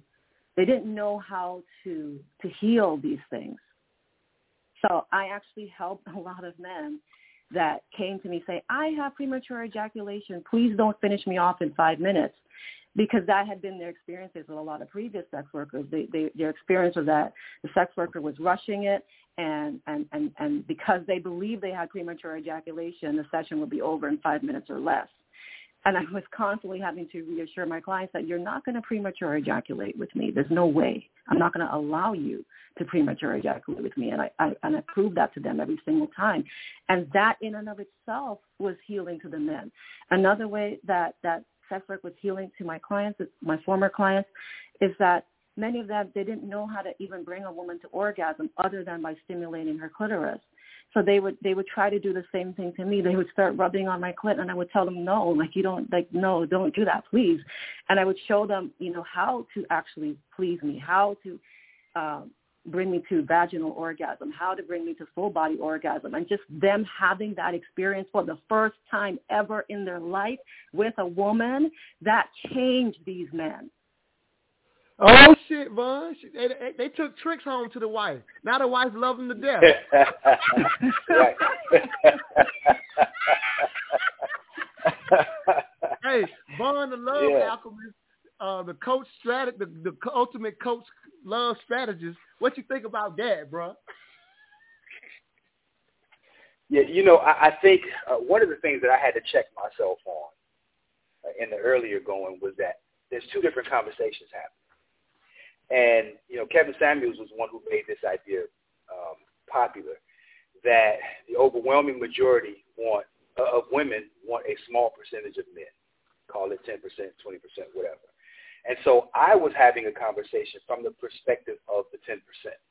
heal these things. So I actually helped a lot of men that came to me say, I have premature ejaculation. Please don't finish me off in 5 minutes, because that had been their experiences with a lot of previous sex workers. Their experience was that the sex worker was rushing it, and because they believed they had premature ejaculation, the session would be over in 5 minutes or less. And I was constantly having to reassure my clients that you're not going to premature ejaculate with me. There's no way. I'm not going to allow you to premature ejaculate with me. And I proved that to them every single time. And that in and of itself was healing to the men. Another way that sex work was healing to my clients, my former clients, is that many of them, they didn't know how to even bring a woman to orgasm other than by stimulating her clitoris. So they would try to do the same thing to me. They would start rubbing on my clit, and I would tell them, no, like, you don't, like, no, don't do that, please. And I would show them, you know, how to actually please me, how to bring me to vaginal orgasm, how to bring me to full body orgasm, and just them having that experience for the first time ever in their life with a woman, that changed these men. Oh, shit, Von. They took tricks home to the wife. Now the wife loves them to death. Right. Hey, Von the Love Alchemist, the coach the ultimate coach love strategist. What you think about that, bro? Yeah, you know, I think one of the things that I had to check myself on in the earlier going was that there's two different conversations happening. And, you know, Kevin Samuels was one who made this idea popular, that the overwhelming majority of women want a small percentage of men, call it 10%, 20%, whatever. And so I was having a conversation from the perspective of the 10%.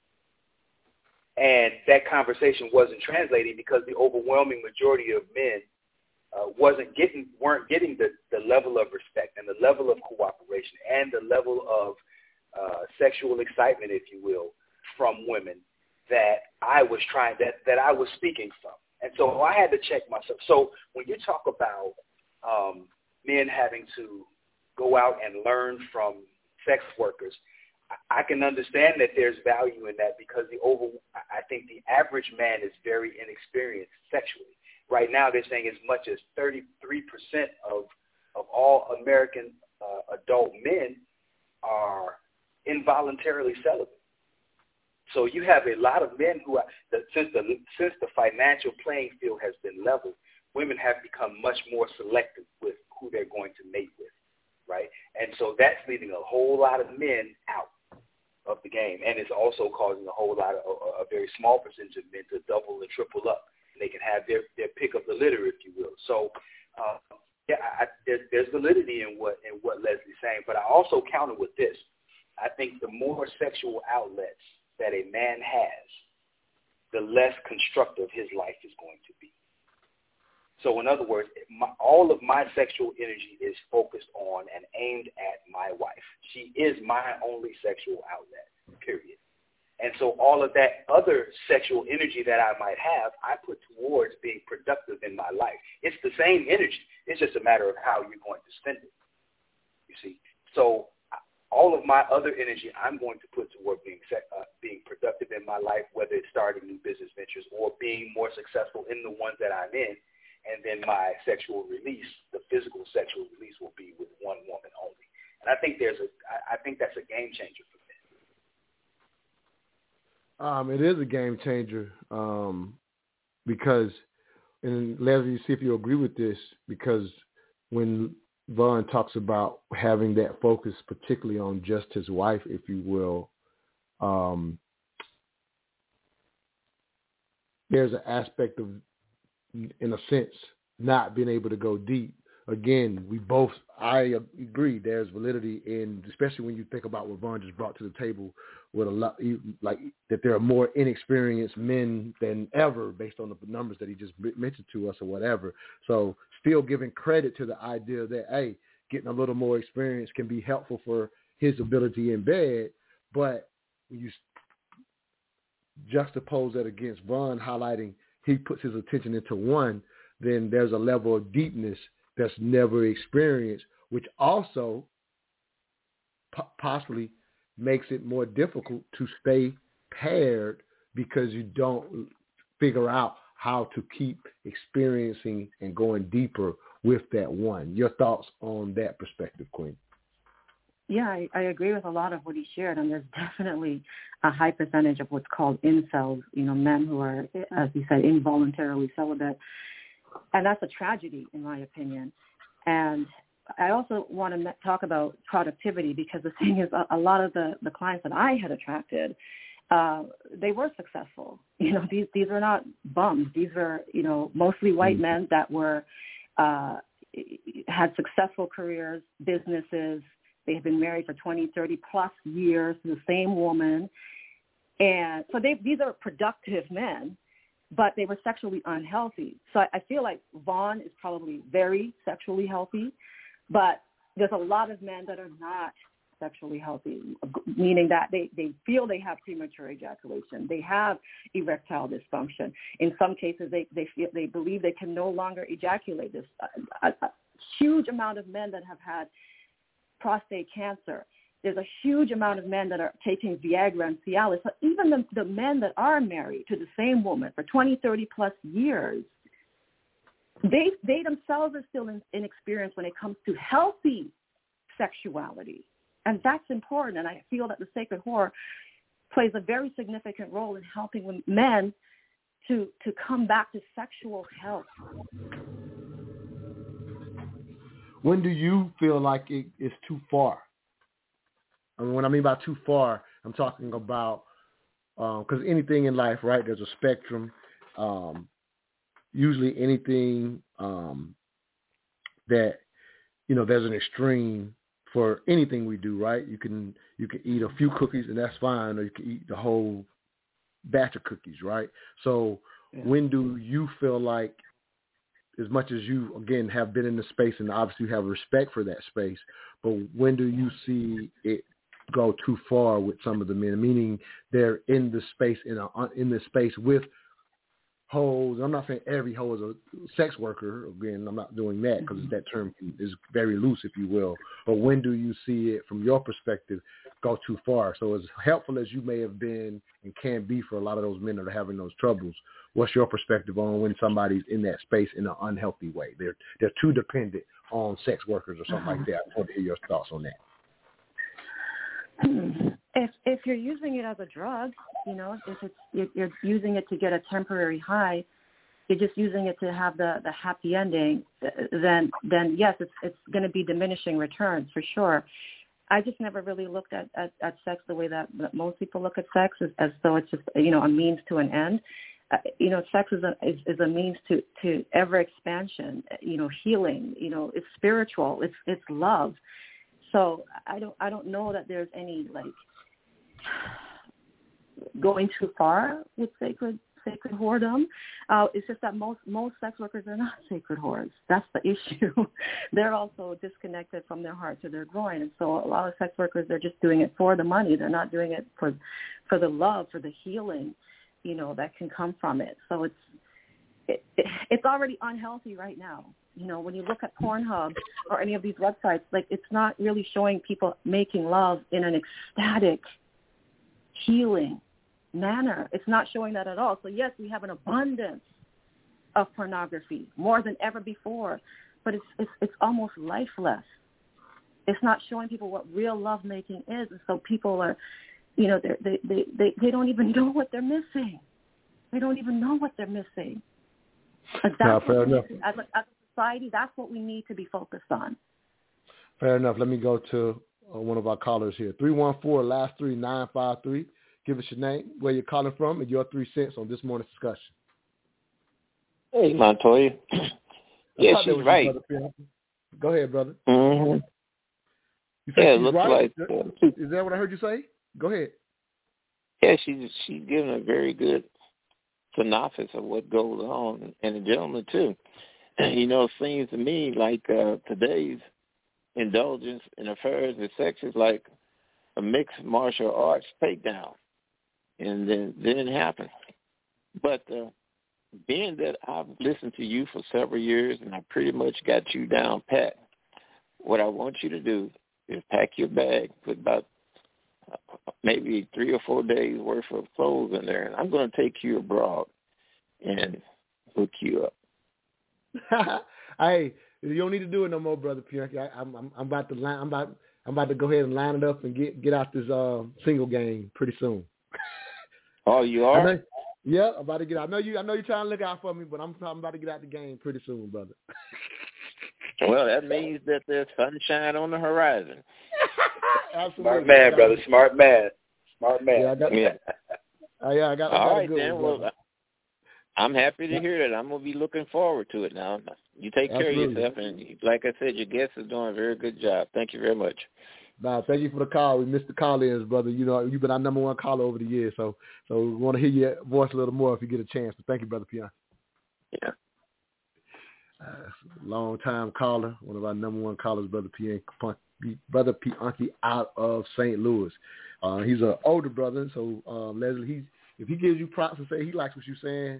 And that conversation wasn't translating because the overwhelming majority of men weren't getting the level of respect and the level of cooperation and the level of sexual excitement, if you will, from women that I was that I was speaking from. And so I had to check myself. So when you talk about men having to go out and learn from sex workers, I can understand that there's value in that, because I think the average man is very inexperienced sexually. Right now they're saying as much as 33% of all American adult men are involuntarily celibate. So you have a lot of men who since the financial playing field has been leveled, women have become much more selective with who they're going to mate with, right? And so that's leaving a whole lot of men out of the game, and it's also causing a whole lot of a very small percentage of men to double and triple up. And they can have their pick of the litter, if you will. So there's validity in what Leslie's saying, but I also counter with this. I think the more sexual outlets that a man has, the less constructive his life is going to be. So in other words, all of my sexual energy is focused on and aimed at my wife. She is my only sexual outlet, period. And so all of that other sexual energy that I might have, I put towards being productive in my life. It's the same energy. It's just a matter of how you're going to spend it, you see. So all of my other energy I'm going to put toward being productive in my life, whether it's starting new business ventures or being more successful in the ones that I'm in. And then my sexual release, the physical sexual release, will be with one woman only. And I think that's a game changer for men. It is a game changer because, and Leslie, see if you agree with this, because when Von talks about having that focus, particularly on just his wife, if you will, there's an aspect of, in a sense, not being able to go deep. Again, I agree, there's validity in, especially when you think about what Von just brought to the table, with a lot, like that there are more inexperienced men than ever based on the numbers that he just mentioned to us or whatever. So still giving credit to the idea that, hey, getting a little more experience can be helpful for his ability in bed. But when you juxtapose that against Von highlighting he puts his attention into one, then there's a level of deepness that's never experienced, which also possibly makes it more difficult to stay paired because you don't figure out how to keep experiencing and going deeper with that one. Your thoughts on that perspective, Queen? Yeah, I agree with a lot of what he shared, and there's definitely a high percentage of what's called incels, men who are, as you said, involuntarily celibate. And that's a tragedy, in my opinion. And I also want to talk about productivity, because the thing is, a lot of the clients that I had attracted, they were successful. These are not bums. These are, mostly white men that were had successful careers, businesses. They have been married for 20, 30 plus years to the same woman. And so these are productive men, but they were sexually unhealthy. So I feel like Vaughn is probably very sexually healthy, but there's a lot of men that are not sexually healthy, meaning that they feel they have premature ejaculation. They have erectile dysfunction. In some cases, they believe they can no longer ejaculate. This a huge amount of men that have had prostate cancer. There's a huge amount of men that are taking Viagra and Cialis. So even the men that are married to the same woman for 20, 30 plus years, they themselves are still inexperienced when it comes to healthy sexuality. And that's important. And I feel that the Sacred Whore plays a very significant role in helping men to come back to sexual health. When do you feel like it is too far? I mean, when I mean by too far, I'm talking about, because anything in life, right, there's a spectrum. Usually anything that, there's an extreme for anything we do, right? You can eat a few cookies and that's fine, or you can eat the whole batch of cookies, right? So when do you feel like, as much as you, again, have been in the space and obviously you have respect for that space, but when do you see it go too far with some of the men, meaning they're in the space, in the space with hoes? I'm not saying every hoe is a sex worker. Again, I'm not doing that because that term is very loose, if you will. But when do you see it, from your perspective, go too far? So as helpful as you may have been and can be for a lot of those men that are having those troubles, what's your perspective on when somebody's in that space in an unhealthy way? They're too dependent on sex workers or something like that. I want to hear your thoughts on that. If you're using it as a drug, if you're using it to get a temporary high, you're just using it to have the happy ending, then yes, it's going to be diminishing returns for sure. I just never really looked at sex the way that most people look at sex, as though it's just a means to an end. Sex is a means to ever expansion, healing. It's spiritual. It's love. So I don't know that there's any going too far with sacred whoredom. It's just that most sex workers are not sacred whores. That's the issue. They're also disconnected from their heart to their groin. And so a lot of sex workers, they're just doing it for the money. They're not doing it for the love, for the healing, that can come from it. So it's already unhealthy right now. When you look at Pornhub or any of these websites, it's not really showing people making love in an ecstatic, healing manner. It's not showing that at all. So yes, we have an abundance of pornography, more than ever before, but it's almost lifeless. It's not showing people what real lovemaking is, and so people are, they don't even know what they're missing. They don't even know what they're missing. Fair enough. As a society, that's what we need to be focused on. Fair enough. Let me go to one of our callers here. 314, last 3953. Give us your name, where you're calling from, and your 3 cents on this morning's discussion. Hey, Montoya. Yeah, she's right. Go ahead, brother. Mm-hmm. You said she's looks right? like... Is that what I heard you say? Go ahead. Yeah, she's giving a very good synopsis of what goes on, and the gentleman, too. It seems to me like today's indulgence in affairs and sex is like a mixed martial arts takedown, and then it happened. But being that I've listened to you for several years and I pretty much got you down pat, what I want you to do is pack your bag, put about maybe 3 or 4 days worth of clothes in there, and I'm going to take you abroad and hook you up. Hey, you don't need to do it no more, Brother Pianki. I'm about to go ahead and line it up and get out this single game pretty soon. Oh, you are? Yeah, I'm about to get out. I know you're trying to look out for me, but I'm about to get out the game pretty soon, brother. Well, that means that there's sunshine on the horizon. Absolutely. Smart man, brother. Smart man. Yeah, I got. All right, good then. one, well, I'm happy to hear that. I'm going to be looking forward to it now. You take care of yourself, and like I said, your guest is doing a very good job. Thank you very much. Nah, thank you for the call. We missed the call-ins, brother. You know, you've been our number one caller over the years, so we want to hear your voice a little more if you get a chance. So thank you, Brother Pianki. Yeah. Long-time caller, one of our number one callers, Brother Pianki out of St. Louis. He's an older brother, so Leslie, if he gives you props and say he likes what you're saying,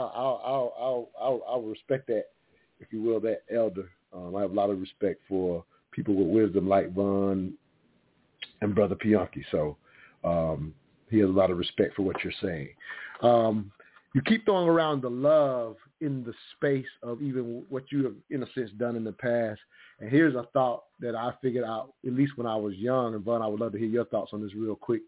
I'll respect that, if you will, that elder. I have a lot of respect for people with wisdom like Von and Brother Pianki. So he has a lot of respect for what you're saying. You keep throwing around the love in the space of even what you have, in a sense, done in the past. And here's a thought that I figured out, at least when I was young, and Von, I would love to hear your thoughts on this real quick.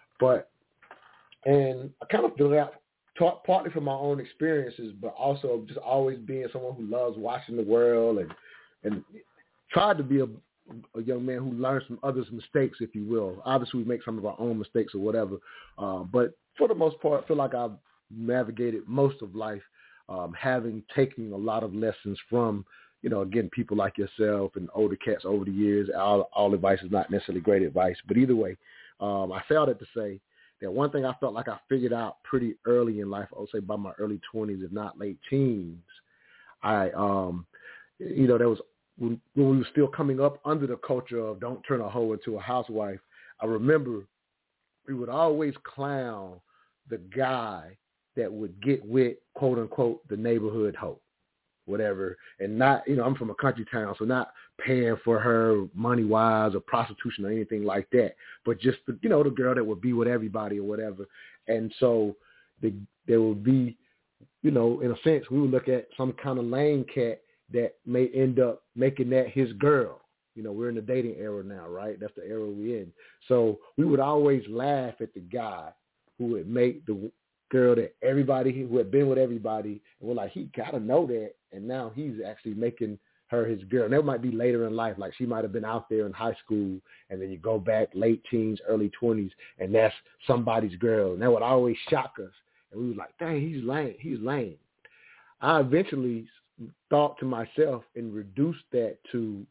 And I kind of figured out, partly from my own experiences, but also just always being someone who loves watching the world and tried to be a young man who learns from others' mistakes, if you will. Obviously, we make some of our own mistakes or whatever, but for the most part, I feel like I've navigated most of life having taken a lot of lessons from, again, people like yourself and older cats over the years. All advice is not necessarily great advice, but either way, I failed it to say that one thing I felt like I figured out pretty early in life, I would say by my early 20s, if not late teens, there was, when we were still coming up under the culture of don't turn a hoe into a housewife, I remember we would always clown the guy that would get with, quote unquote, the neighborhood hoe, whatever. And not, I'm from a country town, so not paying for her money-wise or prostitution or anything like that, but just, the girl that would be with everybody or whatever. And so there would be, in a sense, we would look at some kind of lame cat that may end up making that his girl. We're in the dating era now, right? That's the era we're in. So we would always laugh at the guy who would make the girl that everybody, who had been with everybody, and we're like, he got to know that, and now he's actually making her his girl. And that might be later in life, like she might have been out there in high school, and then you go back late teens, early 20s, and that's somebody's girl. And that would always shock us. And we were like, dang, he's lame. I eventually thought to myself and reduced that to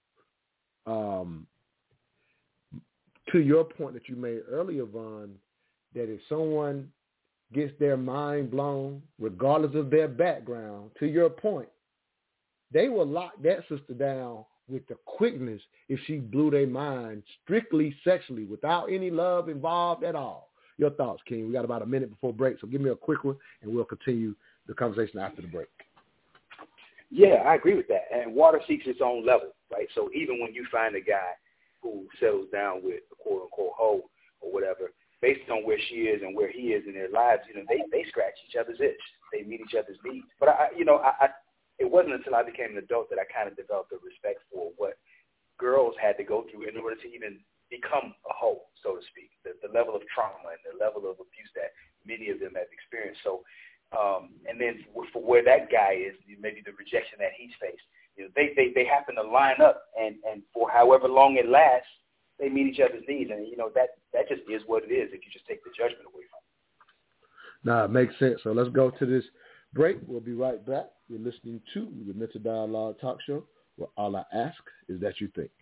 your point that you made earlier, Von, that if someone gets their mind blown, regardless of their background, to your point, they will lock that sister down with the quickness if she blew their mind strictly sexually without any love involved at all. Your thoughts, King? We got about a minute before break, so give me a quick one, and we'll continue the conversation after the break. Yeah, I agree with that. And water seeks its own level, right? So even when you find a guy who settles down with a quote-unquote hoe or whatever, based on where she is and where he is in their lives, they scratch each other's itch. They meet each other's needs. But, it wasn't until I became an adult that I kind of developed a respect for what girls had to go through in order to even become a hoe, so to speak, the level of trauma and the level of abuse that many of them have experienced. So, and then for where that guy is, maybe the rejection that he's faced, they happen to line up, and for however long it lasts, they meet each other's needs, and that just is what it is if you just take the judgment away from it. Nah, it makes sense. So let's go to this break. We'll be right back. You're listening to the Mental Dialogue Talk Show, where all I ask is that you think.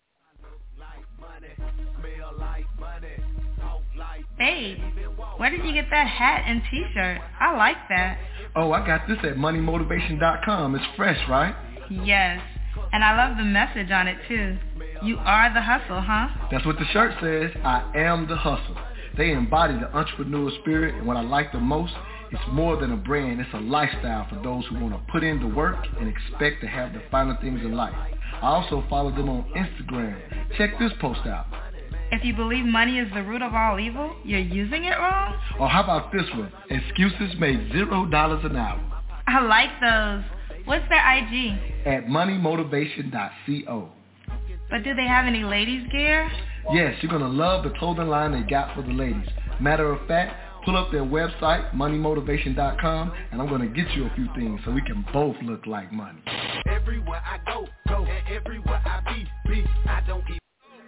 Hey, where did you get that hat and t-shirt? I like that. Oh, I got this at moneymotivation.com. It's fresh, right? Yes, and I love the message on it too. You are the hustle, huh? That's what the shirt says. I am the hustle. They embody the entrepreneurial spirit, and what I like the most It's more than a brand, it's a lifestyle for those who want to put in the work and expect to have the finer things in life. I also follow them on Instagram. Check this post out. If you believe money is the root of all evil, you're using it wrong? Or how about this one? Excuses made $0 an hour. I like those. What's their IG? At moneymotivation.co. But do they have any ladies gear? Yes, you're going to love the clothing line they got for the ladies. Matter of fact, pull up their website, moneymotivation.com, and I'm going to get you a few things so we can both look like money. Everywhere I go, and everywhere I be, I don't eat.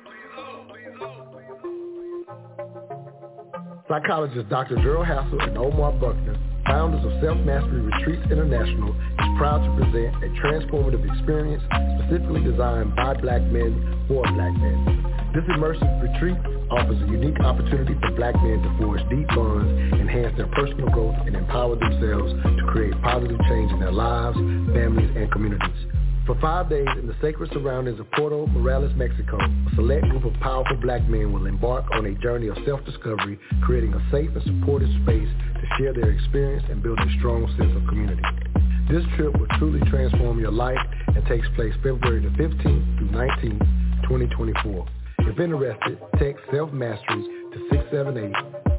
Psychologists Dr. Gerald Hassel and Omar Buckner, founders of Self-Mastery Retreats International, is proud to present a transformative experience specifically designed by black men for black men. This immersive retreat offers a unique opportunity for black men to forge deep bonds, enhance their personal growth, and empower themselves to create positive change in their lives, families, and communities. For 5 days in the sacred surroundings of Puerto Morales, Mexico, a select group of powerful black men will embark on a journey of self-discovery, creating a safe and supportive space to share their experience and build a strong sense of community. This trip will truly transform your life and takes place February the 15th through 19th, 2024. If interested, text Self-Mastery to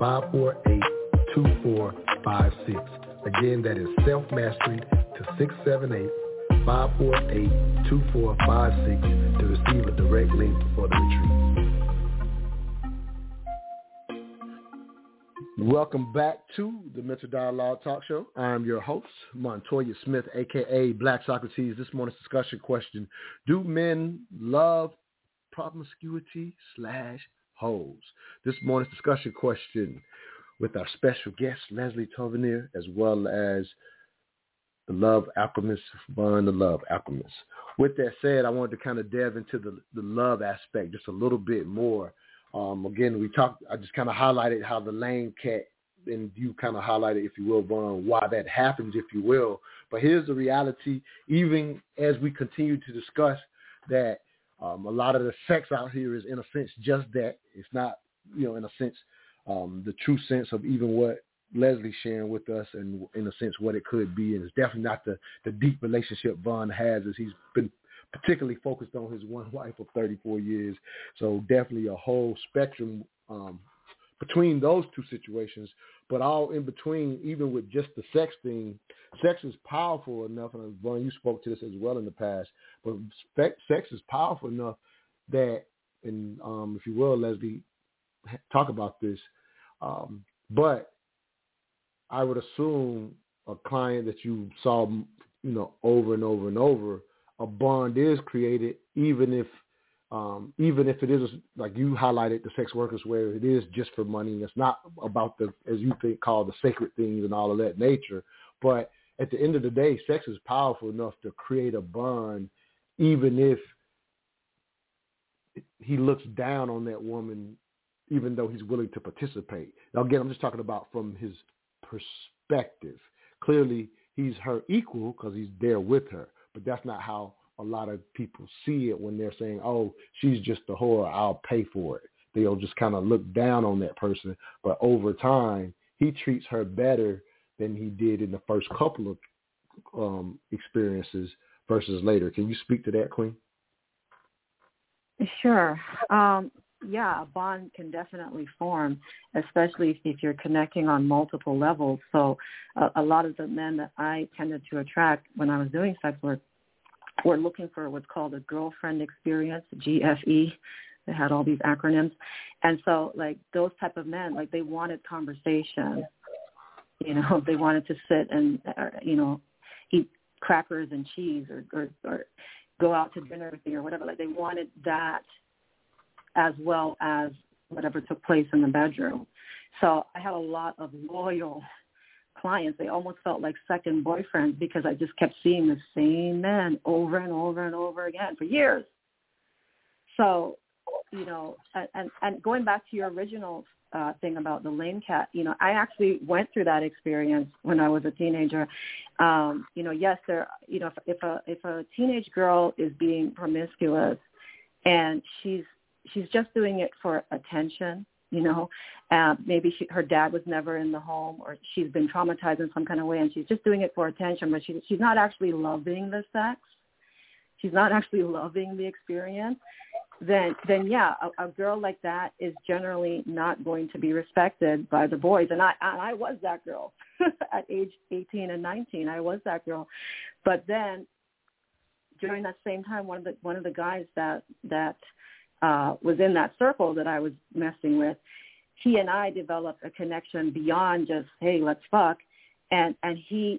678-548-2456. Again, that is Self-Mastery to 678-548-2456 to receive a direct link for the retreat. Welcome back to the Mental Dialogue Talk Show. I'm your host, Montoya Smith, a.k.a. Black Socrates. This morning's discussion question: do men love promiscuity / hoes? This morning's discussion question with our special guest, Leslie Tavernier, as well as the Love Alchemist, Von the Love Alchemist. With that said, I wanted to kind of delve into the love aspect just a little bit more. Again, I just kind of highlighted how the lame cat, and you kind of highlighted, if you will, Von, why that happens, if you will. But here's the reality, even as we continue to discuss that a lot of the sex out here is, in a sense, just that. It's not, in a sense, the true sense of even what Leslie sharing with us, and in a sense what it could be, and it's definitely not the deep relationship Von has, as he's been particularly focused on his one wife of 34 years. So definitely a whole spectrum between those two situations, but all in between, even with just the sex thing. Sex is powerful enough, and Von, you spoke to this as well in the past, but sex is powerful enough that, and if you will, Leslie, talk about this, but I would assume a client that you saw, over and over and over, a bond is created, even if it is, like you highlighted, the sex workers, where it is just for money. It's not about the, as you think, called the sacred things and all of that nature. But at the end of the day, sex is powerful enough to create a bond, even if he looks down on that woman, even though he's willing to participate. Now, again, I'm just talking about from his perspective. Clearly, he's her equal because he's there with her, but that's not how a lot of people see it when they're saying, oh, she's just a whore, I'll pay for it. They'll just kind of look down on that person, but over time, he treats her better than he did in the first couple of experiences versus later. Can you speak to that, Queen? Sure. Yeah, a bond can definitely form, especially if you're connecting on multiple levels. So a lot of the men that I tended to attract when I was doing sex work were looking for what's called a girlfriend experience, GFE. They had all these acronyms. And so, like, those type of men, like, they wanted conversation. They wanted to sit and, eat crackers and cheese or go out to dinner with me or whatever. Like, they wanted that as well as whatever took place in the bedroom. So I had a lot of loyal clients. They almost felt like second boyfriends because I just kept seeing the same men over and over and over again for years. So, and going back to your original thing about the lame cat, I actually went through that experience when I was a teenager. Yes, if a teenage girl is being promiscuous and she's just doing it for attention Maybe her dad was never in the home, or she's been traumatized in some kind of way, and she's just doing it for attention, but she's not actually loving the sex. She's not actually loving the experience. Then yeah, a girl like that is generally not going to be respected by the boys. And I was that girl at age 18 and 19. I was that girl. But then during that same time, one of the guys that was in that circle that I was messing with, he and I developed a connection beyond just, hey, let's fuck. And he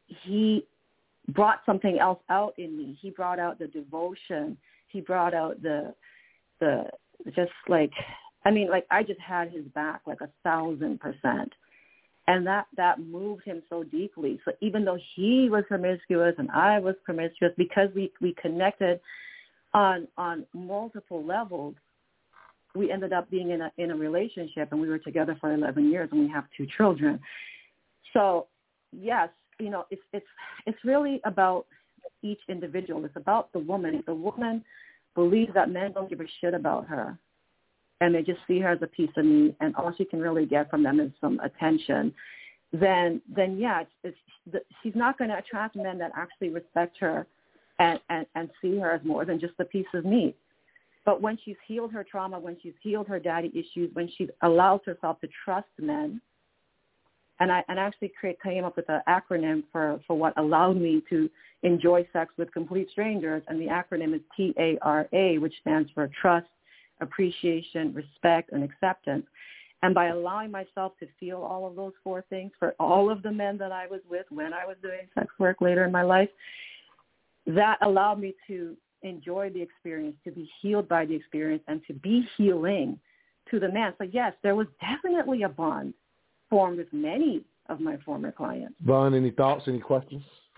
brought something else out in me. He brought out the devotion. He brought out the just like, I mean, like I just had his back like 1,000%. And that moved him so deeply. So even though he was promiscuous and I was promiscuous, because we connected on multiple levels, we ended up being in a relationship, and we were together for 11 years, and we have 2 children. So yes, it's really about each individual. It's about the woman. If the woman believes that men don't give a shit about her, and they just see her as a piece of meat, and all she can really get from them is some attention, then yeah, she's not going to attract men that actually respect her and see her as more than just a piece of meat. But when she's healed her trauma, when she's healed her daddy issues, when she allows herself to trust men, and I actually came up with an acronym for what allowed me to enjoy sex with complete strangers, and the acronym is TARA, which stands for trust, appreciation, respect, and acceptance. And by allowing myself to feel all of those 4 things for all of the men that I was with when I was doing sex work later in my life, that allowed me to enjoy the experience, to be healed by the experience, and to be healing to the man. So yes, there was definitely a bond formed with many of my former clients. Vaughn, any thoughts, any questions?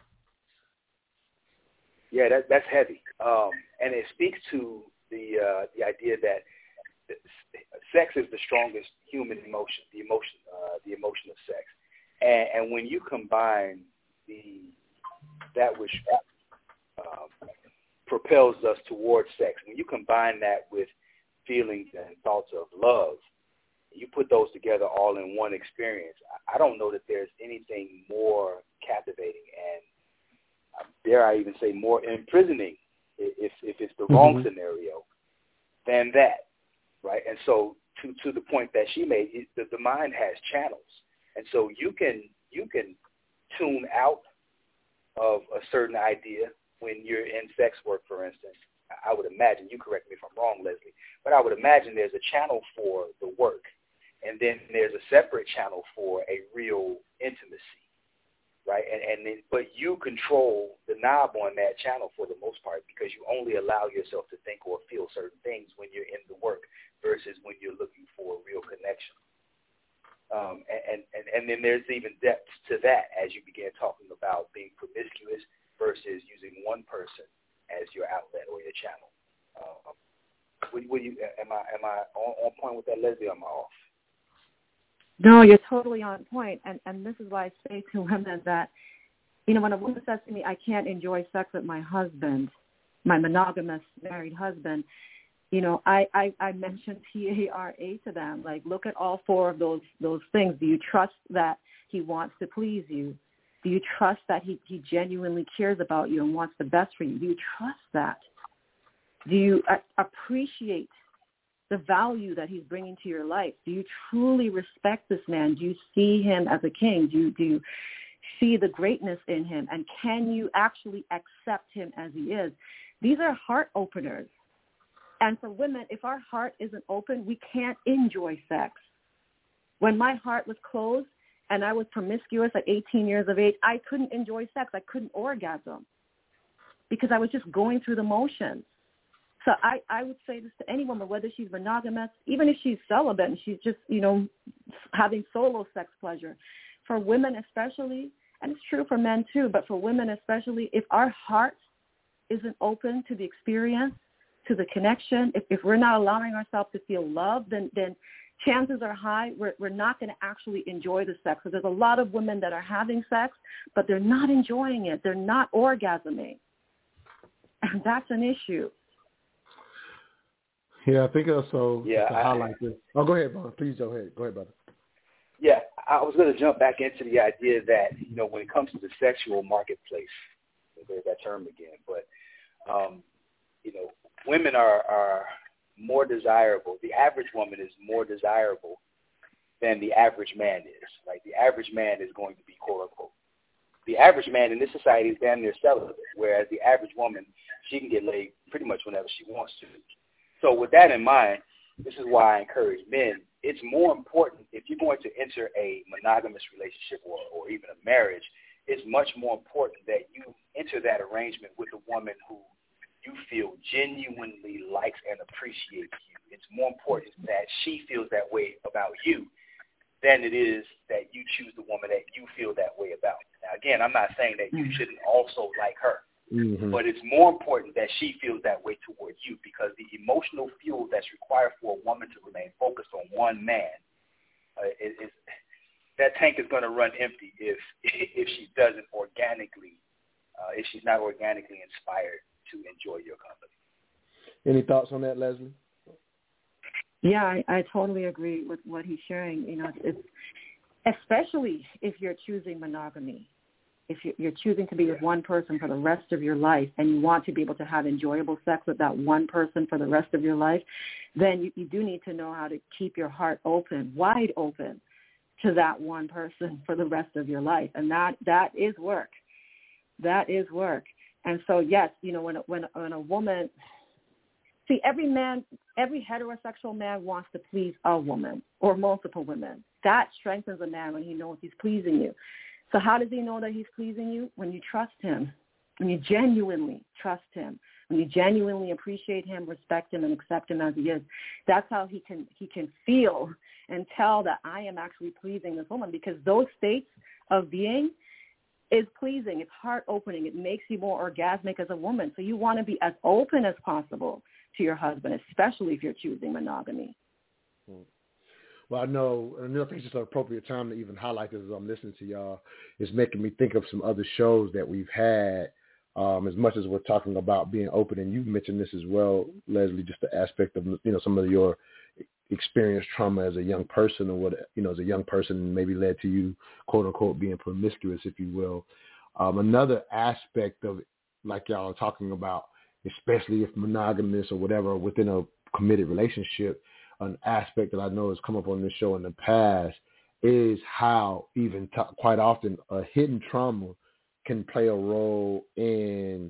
Yeah, that's heavy. And it speaks to the idea that sex is the strongest human emotion, the emotion of sex. And when you combine that which propels us towards sex, when you combine that with feelings and thoughts of love, you put those together all in one experience, I don't know that there's anything more captivating and, dare I even say, more imprisoning, if it's the wrong scenario, than that, right? And so to the point that she made, the mind has channels. And so you can tune out of a certain idea when you're in sex work, for instance. I would imagine, you correct me if I'm wrong, Leslie, but I would imagine there's a channel for the work, and then there's a separate channel for a real intimacy, right? But you control the knob on that channel for the most part, because you only allow yourself to think or feel certain things when you're in the work versus when you're looking for a real connection. And then there's even depth to that as you begin talking about being promiscuous versus using one person as your outlet or your channel. Am I on point with that, Leslie, or am I off? No, you're totally on point. And this is why I say to women that, when a woman says to me, I can't enjoy sex with my husband, my monogamous married husband, I mentioned TARA to them. Like, look at all 4 of those things. Do you trust that he wants to please you? Do you trust that he genuinely cares about you and wants the best for you? Do you trust that? Do you appreciate the value that he's bringing to your life? Do you truly respect this man? Do you see him as a king? Do you see the greatness in him? And can you actually accept him as he is? These are heart openers. And for women, if our heart isn't open, we can't enjoy sex. When my heart was closed and I was promiscuous at 18 years of age, I couldn't enjoy sex. I couldn't orgasm because I was just going through the motions. So I would say this to any woman, whether she's monogamous, even if she's celibate and she's just, having solo sex pleasure. For women especially, and it's true for men too, but for women especially, if our heart isn't open to the experience, to the connection, if we're not allowing ourselves to feel love, then chances are high we're not going to actually enjoy the sex. So there's a lot of women that are having sex, but they're not enjoying it. They're not orgasming. And that's an issue. Yeah, I think also to highlight this. Oh, go ahead, Vaughn. Please go ahead. Go ahead, brother. Yeah, I was going to jump back into the idea that, when it comes to the sexual marketplace, there's that term again, but, women are more desirable. The average woman is more desirable than the average man is. Like, the average man is going to be, quote unquote. The average man in this society is damn near celibate, whereas the average woman, she can get laid pretty much whenever she wants to. So with that in mind, this is why I encourage men. It's more important, if you're going to enter a monogamous relationship or even a marriage, it's much more important that you enter that arrangement with a woman who you feel genuinely likes and appreciates you. It's more important that she feels that way about you than it is that you choose the woman that you feel that way about. Now, again, I'm not saying that you shouldn't also like her, but it's more important that she feels that way toward you, because the emotional fuel that's required for a woman to remain focused on one man, that tank is going to run empty if she doesn't organically, if she's not organically inspired to enjoy your company. Any thoughts on that, Leslie? Yeah, I totally agree with what he's sharing. It's especially if you're choosing monogamy. If you're choosing to be with one person for the rest of your life and you want to be able to have enjoyable sex with that one person for the rest of your life, then you do need to know how to keep your heart open, wide open to that one person for the rest of your life. And that is work. That is work. And so, yes, when a woman, see, every heterosexual man wants to please a woman or multiple women. That strengthens a man when he knows he's pleasing you. So how does he know that he's pleasing you? When you trust him, when you genuinely trust him, when you genuinely appreciate him, respect him, and accept him as he is. That's how he can feel and tell that I am actually pleasing this woman, because those states of being is pleasing. It's heart-opening. It makes you more orgasmic as a woman. So you want to be as open as possible to your husband, especially if you're choosing monogamy. Well, I know, and I think it's just an appropriate time to even highlight this as I'm listening to y'all. It's making me think of some other shows that we've had, as much as we're talking about being open, and you've mentioned this as well, Leslie, just the aspect of, some of your experienced trauma as a young person, or what, as a young person maybe led to you, quote unquote, being promiscuous, if you will. Another aspect of it, like y'all are talking about, especially if monogamous or whatever within a committed relationship, an aspect that I know has come up on this show in the past is how even quite often a hidden trauma can play a role in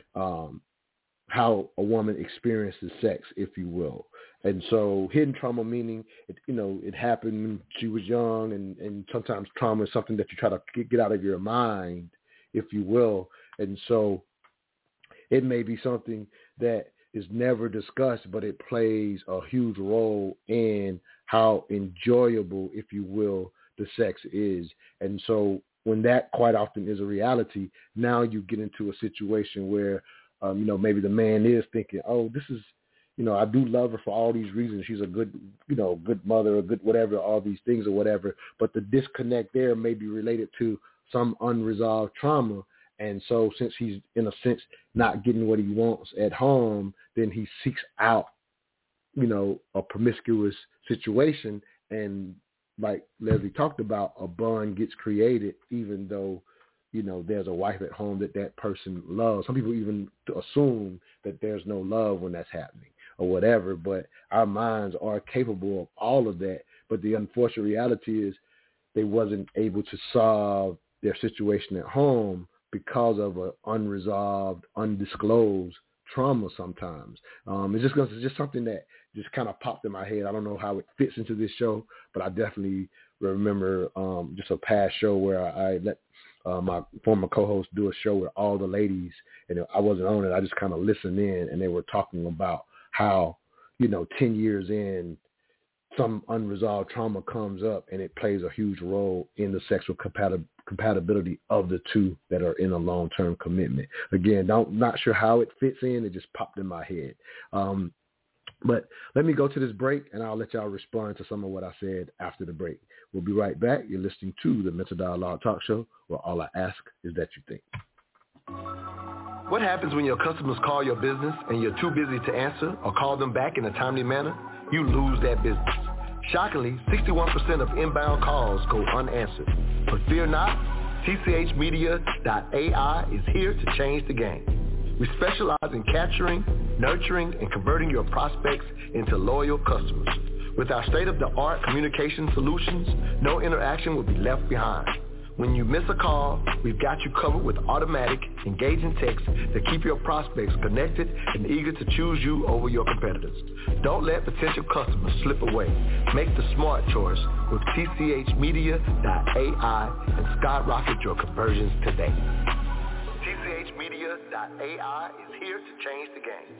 how a woman experiences sex, if you will. And so hidden trauma meaning, it happened when she was young, and sometimes trauma is something that you try to get out of your mind, if you will. And so it may be something that is never discussed, but it plays a huge role in how enjoyable, if you will, the sex is. And so when that quite often is a reality, now you get into a situation where, maybe the man is thinking, oh, this is, I do love her for all these reasons. She's a good, good mother, a good whatever, all these things or whatever. But the disconnect there may be related to some unresolved trauma. And so since he's, in a sense, not getting what he wants at home, then he seeks out, a promiscuous situation. And like Leslie talked about, a bond gets created even though, there's a wife at home that person loves. Some people even assume that there's no love when that's happening or whatever. But our minds are capable of all of that. But the unfortunate reality is they wasn't able to solve their situation at home because of an unresolved, undisclosed trauma sometimes. It's just something that just kind of popped in my head. I don't know how it fits into this show, but I definitely remember just a past show where I let my former co-host do a show with all the ladies, and I wasn't on it. I just kind of listened in, and they were talking about how, 10 years in, some unresolved trauma comes up, and it plays a huge role in the sexual compatibility of the two that are in a long-term commitment. Again, not sure how it fits in. It just popped in my head. But let me go to this break, and I'll let y'all respond to some of what I said after the break. We'll be right back. You're listening to the Mental Dialogue Talk Show, where all I ask is that you think. What happens when your customers call your business and you're too busy to answer or call them back in a timely manner? You lose that business. Shockingly, 61% of inbound calls go unanswered. But fear not, TCHmedia.ai is here to change the game. We specialize in capturing, nurturing, and converting your prospects into loyal customers. With our state-of-the-art communication solutions, no interaction will be left behind. When you miss a call, we've got you covered with automatic, engaging texts that keep your prospects connected and eager to choose you over your competitors. Don't let potential customers slip away. Make the smart choice with TCHmedia.ai and skyrocket your conversions today. TCHmedia.ai is here to change the game.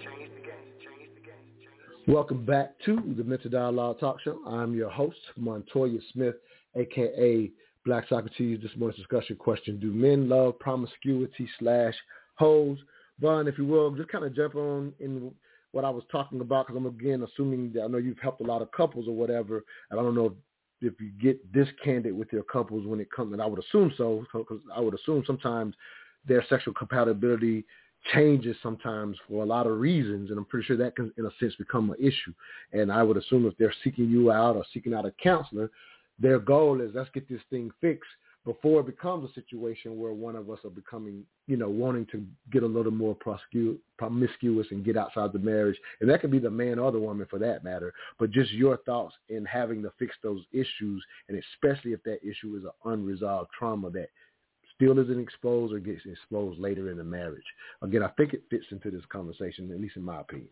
Welcome back to the Mental Dialogue Talk Show. I'm your host, Montoya Smith, a.k.a. Black Socrates. This morning's discussion question: do men love promiscuity / hoes? Von, if you will, just kind of jump on in what I was talking about, because I'm, again, assuming that I know you've helped a lot of couples or whatever, and I don't know if you get this candid with your couples when it comes, and I would assume so, because I would assume sometimes their sexual compatibility changes sometimes for a lot of reasons, and I'm pretty sure that can, in a sense, become an issue. And I would assume if they're seeking you out or seeking out a counselor, their goal is, let's get this thing fixed before it becomes a situation where one of us are becoming, wanting to get a little more promiscuous and get outside the marriage. And that can be the man or the woman for that matter. But just your thoughts in having to fix those issues, and especially if that issue is an unresolved trauma that still isn't exposed or gets exposed later in the marriage. Again, I think it fits into this conversation, at least in my opinion.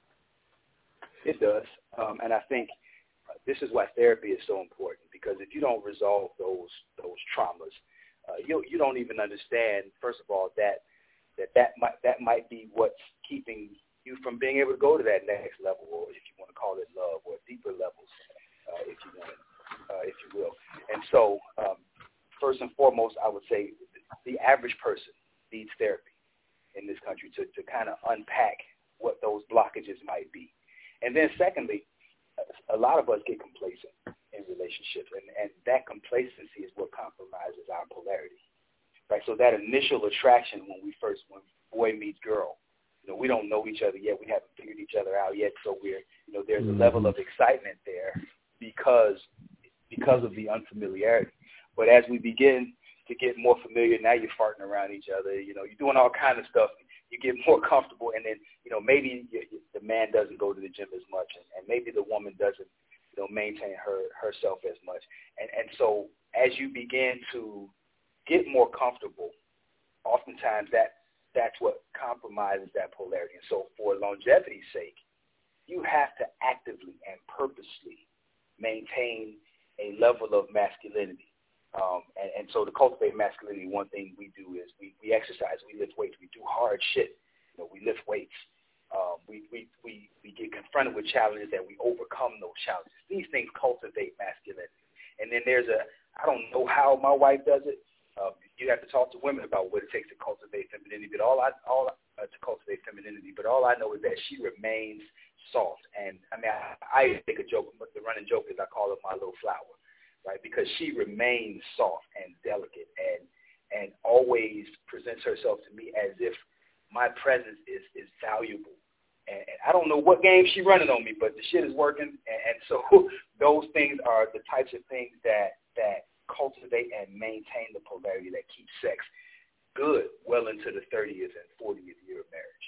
It does. And I think this is why therapy is so important, because if you don't resolve those traumas, you don't even understand, first of all, that might be what's keeping you from being able to go to that next level, or if you want to call it love, or deeper levels, if you will. And so, first and foremost, I would say the average person needs therapy in this country to kind of unpack what those blockages might be. And then secondly, a lot of us get complacent in relationships, and that complacency is what compromises our polarity, right? So that initial attraction when boy meets girl, we don't know each other yet, we haven't figured each other out yet, so there's a level of excitement there because of the unfamiliarity. But as we begin to get more familiar, now you're farting around each other, you're doing all kinds of stuff. You get more comfortable, and then, maybe the man doesn't go to the gym as much, and maybe the woman doesn't, maintain herself as much. And so as you begin to get more comfortable, oftentimes that's what compromises that polarity. And so for longevity's sake, you have to actively and purposely maintain a level of masculinity. And so to cultivate masculinity, one thing we do is we exercise, we lift weights, we do hard shit. We lift weights. We get confronted with challenges and we overcome those challenges. These things cultivate masculinity. And then I don't know how my wife does it. You have to talk to women about what it takes to cultivate femininity. But all I know is that she remains soft. And I make a joke, but the running joke is I call her my little flower. Right, because she remains soft and delicate and always presents herself to me as if my presence is valuable. And I don't know what game she's running on me, but the shit is working. And so those things are the types of things that cultivate and maintain the polarity that keeps sex good well into the 30th and 40th year of marriage.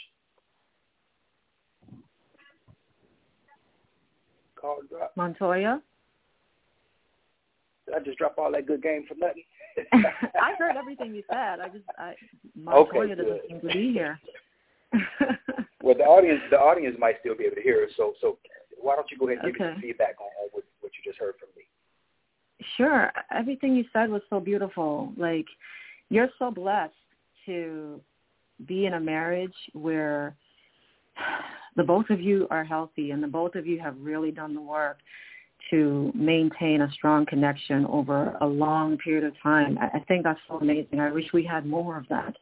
Call drop. Montoya? Did I just drop all that good game for nothing? I heard everything you said. Montoya doesn't seem to be here. Well, the audience might still be able to hear us. So why don't you go ahead and give me some feedback on what you just heard from me? Sure. Everything you said was so beautiful. Like, you're so blessed to be in a marriage where the both of you are healthy and the both of you have really done the work to maintain a strong connection over a long period of time. I think that's so amazing. I wish we had more of that.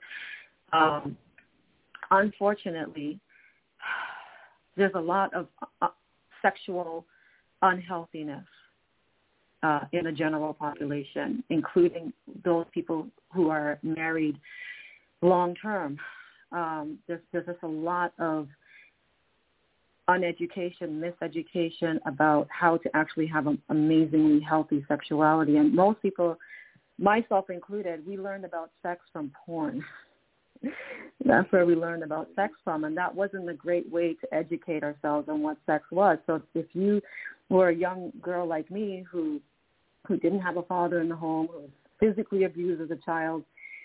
Unfortunately, there's a lot of sexual unhealthiness in the general population, including those people who are married long-term. There's just a lot of uneducation, miseducation about how to actually have an amazingly healthy sexuality. And most people, myself included, we learned about sex from porn. That's where we learned about sex from, and that wasn't a great way to educate ourselves on what sex was. So if you were a young girl like me who didn't have a father in the home, who was physically abused as a child,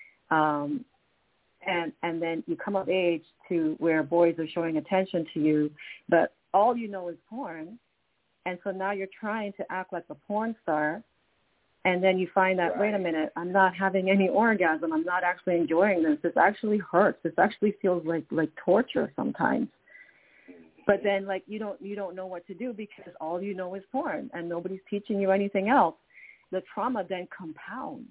and then you come of age to where boys are showing attention to you, but all you know is porn, and so now you're trying to act like a porn star, and then you find that, wait a minute, I'm not having any orgasm. I'm not actually enjoying this. This actually hurts. This actually feels like torture sometimes. But then, like, you don't know what to do because all you know is porn, and nobody's teaching you anything else. The trauma then compounds.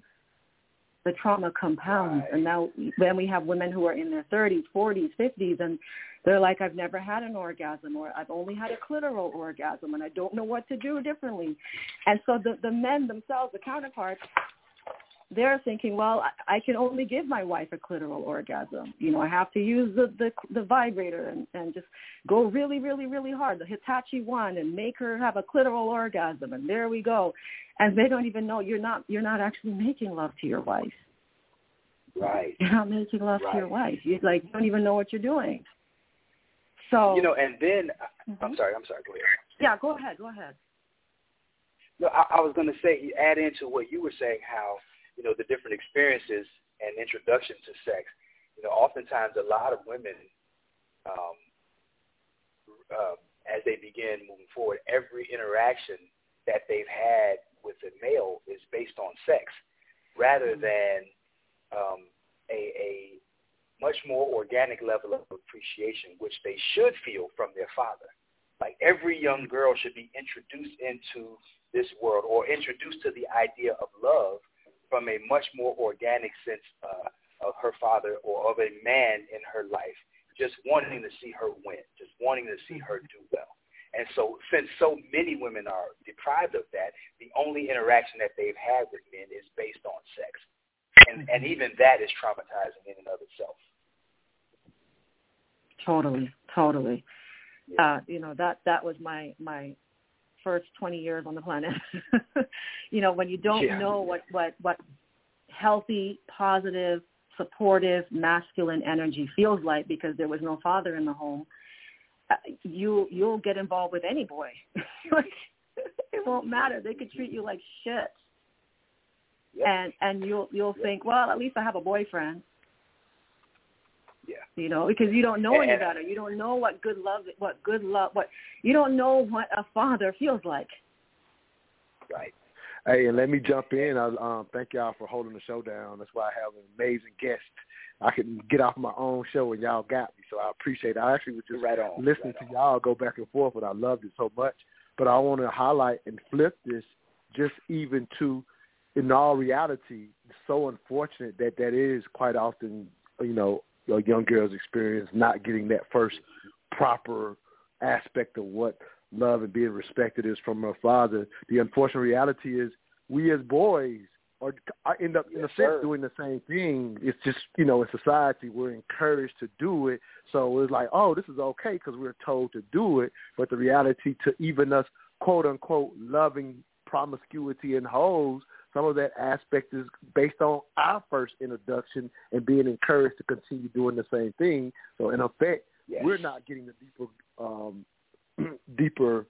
And now then we have women who are in their 30s, 40s, 50s, and they're like, I've never had an orgasm, or I've only had a clitoral orgasm, and I don't know what to do differently. And so the men themselves, the counterparts, they're thinking, well, I can only give my wife a clitoral orgasm. You know, I have to use the vibrator and just go really, really, really hard, the Hitachi one, and make her have a clitoral orgasm, and there we go. And they don't even know you're not actually making love to your wife. Right. You're not making love to your wife. You don't even know what you're doing. So and then I'm sorry. Go ahead. Yeah, go ahead. No, I was going to say, add into what you were saying, how the different experiences and introduction to sex. Oftentimes a lot of women, as they begin moving forward, every interaction that they've had with a male is based on sex, rather than a much more organic level of appreciation, which they should feel from their father. Like, every young girl should be introduced into this world, or introduced to the idea of love from a much more organic sense of her father, or of a man in her life, just wanting to see her win, just wanting to see her do well. And so, since so many women are deprived of that, the only interaction that they've had with men is based on sex. And even that is traumatizing in and of itself. Totally. Yeah. That was my first 20 years on the planet. When you don't know what healthy, positive, supportive, masculine energy feels like, because there was no father in the home, you'll get involved with any boy. It won't matter. They could treat you like shit. Yep. And you'll think, well, at least I have a boyfriend. Yeah. Because you don't know any better. You don't know what you don't know what a father feels like. Right. Hey, and let me jump in. I thank y'all for holding the show down. That's why I have an amazing guest. I can get off my own show and y'all got me, so I appreciate it. I actually was just listening to y'all go back and forth, and I loved it so much. But I want to highlight and flip this just even to, in all reality, it's so unfortunate that is quite often, a young girl's experience, not getting that first proper aspect of what love and being respected is from her father. The unfortunate reality is we as boys I end up, in a sense, doing the same thing. It's just, in society, we're encouraged to do it. So it's like, oh, this is okay because we're told to do it. But the reality to even us, quote, unquote, loving promiscuity and hoes, some of that aspect is based on our first introduction and being encouraged to continue doing the same thing. So in effect, we're not getting the deeper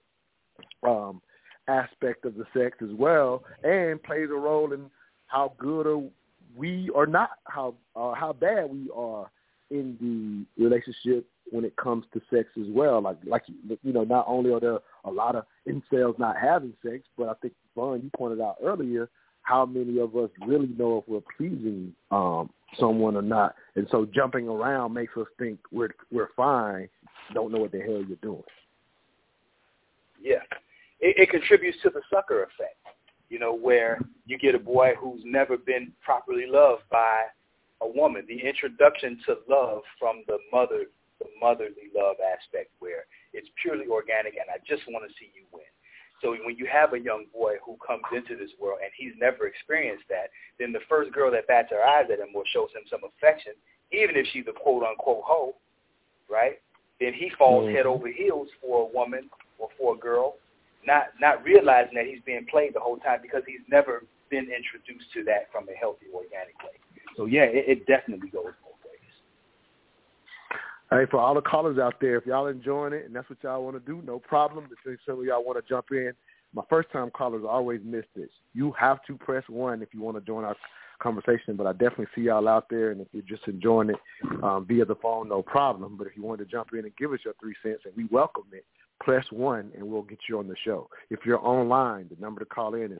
aspect of the sex as well, and plays a role in how good are we or not, how bad we are in the relationship when it comes to sex as well. Like not only are there a lot of incels not having sex, but I think, Vaughn, you pointed out earlier, how many of us really know if we're pleasing someone or not. And so jumping around makes us think we're fine, don't know what the hell you're doing. Yeah. It contributes to the sucker effect, where you get a boy who's never been properly loved by a woman. The introduction to love from the motherly love aspect, where it's purely organic and I just want to see you win. So when you have a young boy who comes into this world and he's never experienced that, then the first girl that bats her eyes at him or shows him some affection even if she's a quote-unquote hoe, right, then he falls head over heels for a woman or for a girl, not realizing that he's being played the whole time because he's never been introduced to that from a healthy, organic way. So, yeah, it definitely goes both ways. Hey, for all the callers out there, if y'all enjoying it and that's what y'all want to do, no problem. If some of y'all want to jump in, my first-time callers always miss this. You have to press 1 if you want to join our conversation, but I definitely see y'all out there, and if you're just enjoying it via the phone, no problem. But if you want to jump in and give us your 3 cents, and we welcome it, press 1, and we'll get you on the show. If you're online, the number to call in is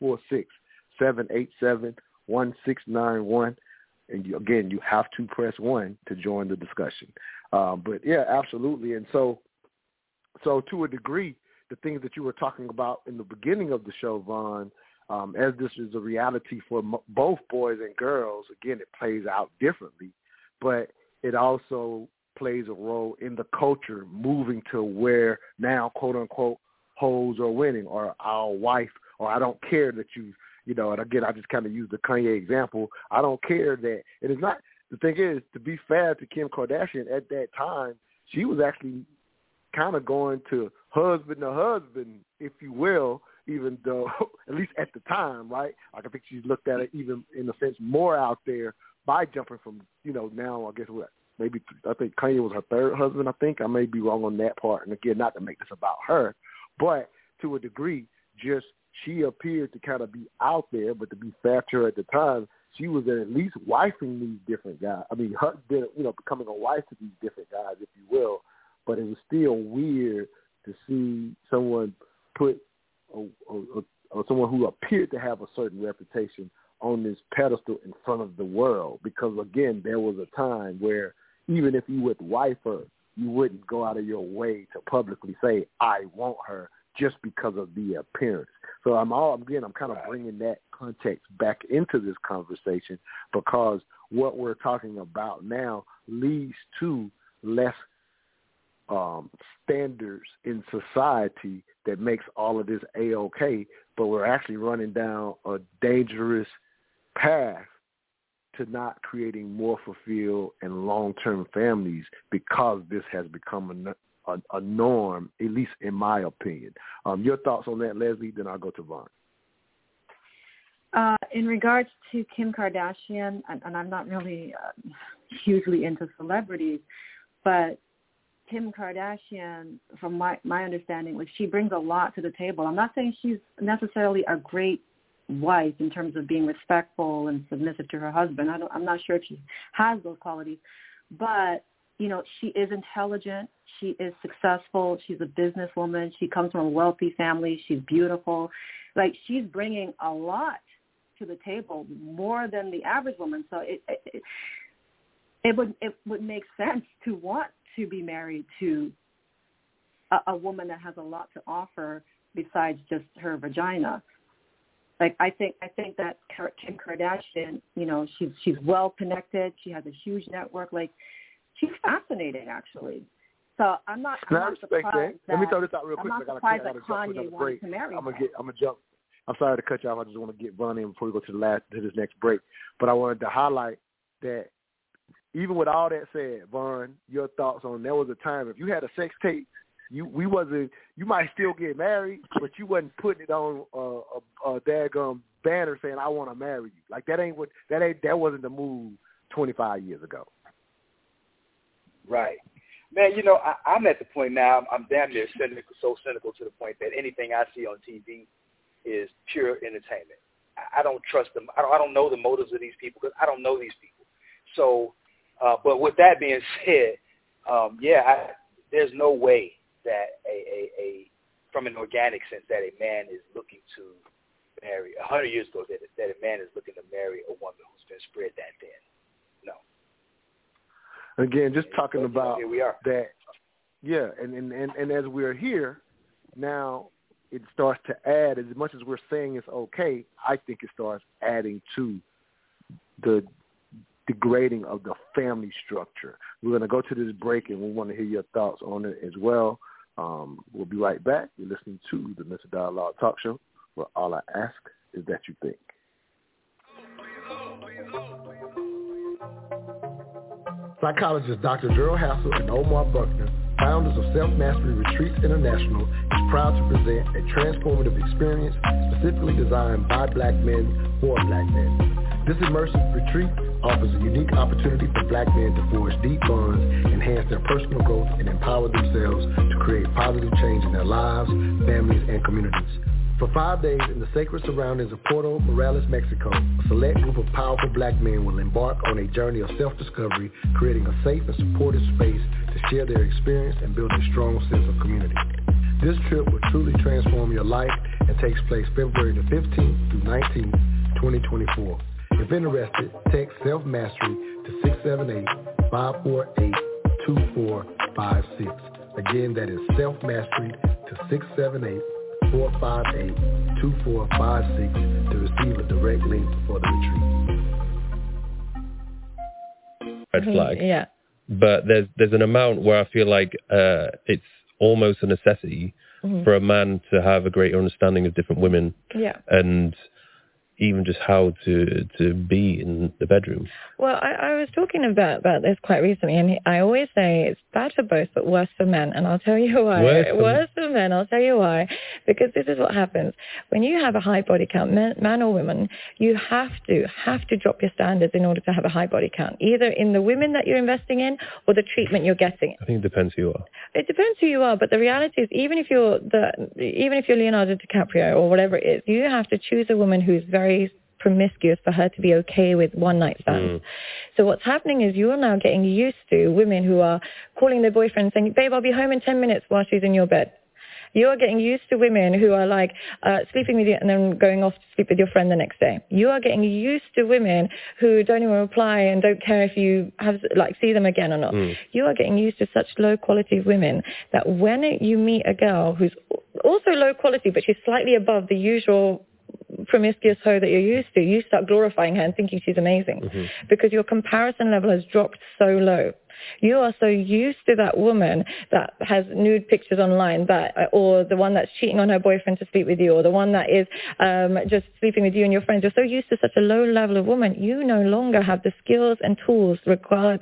646-787-1691. And again, you have to press 1 to join the discussion. But yeah, absolutely. And so to a degree, the things that you were talking about in the beginning of the show, Vaughn, as this is a reality for both boys and girls, again, it plays out differently, but it also plays a role in the culture moving to where now, quote unquote, hoes are winning, or our wife, or I don't care that you know, and again, I just kind of use the Kanye example. I don't care that it is not. The thing is, to be fair to Kim Kardashian, at that time, she was actually kind of going to husband to husband, if you will, even though, at least at the time, right? Like, I think she's looked at it even, in a sense, more out there by jumping from, you know, now, I guess, what, maybe, I think Kanye was her third husband, I think. I may be wrong on that part. And again, not to make this about her, but to a degree, just she appeared to kind of be out there, but to be fair to her at the time, she was at least wifing these different guys. I mean, her, you know, becoming a wife to these different guys, if you will. But it was still weird to see someone put someone who appeared to have a certain reputation on this pedestal in front of the world. Because, again, there was a time where even if you would wife her, you wouldn't go out of your way to publicly say, I want her, just because of the appearance. So I'm kind of bringing that context back into this conversation, because what we're talking about now leads to less standards in society that makes all of this A-okay, but we're actually running down a dangerous path to not creating more fulfilled and long-term families, because this has become a norm, at least in my opinion. Your thoughts on that, Leslie? Then I'll go to Vaughn. In regards to Kim Kardashian, and I'm not really hugely into celebrities, but Kim Kardashian, from my understanding, like, she brings a lot to the table. I'm not saying she's necessarily a great wife in terms of being respectful and submissive to her husband. I'm not sure if she has those qualities, but you know, she is intelligent. She is successful. She's a businesswoman. She comes from a wealthy family. She's beautiful. Like, she's bringing a lot to the table, more than the average woman. So it would make sense to want to be married to a woman that has a lot to offer besides just her vagina. Like, I think that Kim Kardashian, you know, she's well connected. She has a huge network. Like, she's fascinating, actually. So I'm not surprised. Let me throw this out real quick. I'm not surprised that Kanye wanted to marry her. I'm gonna jump. I'm sorry to cut you off. I just want to get Vaughn in before we go to this next break. But I wanted to highlight that even with all that said, Vaughn, your thoughts on, there was a time if you had a sex tape, you might still get married, but you wasn't putting it on a daggum banner saying I want to marry you. Like, that wasn't the move 25 years ago. Right. Man, you know, I'm at the point now, I'm damn near so cynical to the point that anything I see on TV is pure entertainment. I don't trust them. I don't know the motives of these people, because I don't know these people. So, but with that being said, there's no way that a from an organic sense that a man is looking to marry, 100 years ago, that a man is looking to marry a woman who's been spread that thin. No. Again, just talking about here we are. that, yeah, and as we're here now, it starts to add, as much as we're saying it's okay, I think it starts adding to the degrading of the family structure. We're going to go to this break, and we want to hear your thoughts on it as well. We'll be right back. You're listening to the Mr. Dialogue Talk Show, where all I ask is that you think. Psychologists Dr. Gerald Hassel and Omar Buckner, founders of Self-Mastery Retreats International, is proud to present a transformative experience specifically designed by Black men for Black men. This immersive retreat offers a unique opportunity for Black men to forge deep bonds, enhance their personal growth, and empower themselves to create positive change in their lives, families, and communities. For 5 days in the sacred surroundings of Puerto Morales, Mexico, a select group of powerful Black men will embark on a journey of self-discovery, creating a safe and supportive space to share their experience and build a strong sense of community. This trip will truly transform your life and takes place February the 15th through 19th, 2024. If interested, text Self-Mastery to 678-548-2456. Again, that is Self-Mastery to 678-458-2456 to receive a direct link for the retreat. Red flag. Yeah. But there's an amount where I feel like it's almost a necessity for a man to have a greater understanding of different women. Yeah. And even just how to be in the bedroom. Well, I was talking about this quite recently, and I always say it's bad for both, but worse for men, and I'll tell you why. Worse for men, I'll tell you why. Because this is what happens. When you have a high body count, man or woman, you have to drop your standards in order to have a high body count, either in the women that you're investing in or the treatment you're getting. I think it depends who you are. It depends who you are, but the reality is even if you're Leonardo DiCaprio or whatever it is, you have to choose a woman who's very promiscuous for her to be okay with one night stands. So what's happening is you're now getting used to women who are calling their boyfriend saying, babe, I'll be home in 10 minutes while she's in your bed. You're getting used to women who are like sleeping with you and then going off to sleep with your friend the next day. You are getting used to women who don't even reply and don't care if you have see them again or not. You are getting used to such low quality women that when you meet a girl who's also low quality but she's slightly above the usual promiscuous hoe that you're used to, you start glorifying her and thinking she's amazing because your comparison level has dropped so low. You are so used to that woman that has nude pictures online, or the one that's cheating on her boyfriend to sleep with you, or the one that is just sleeping with you and your friends. You're so used to such a low level of woman, you no longer have the skills and tools required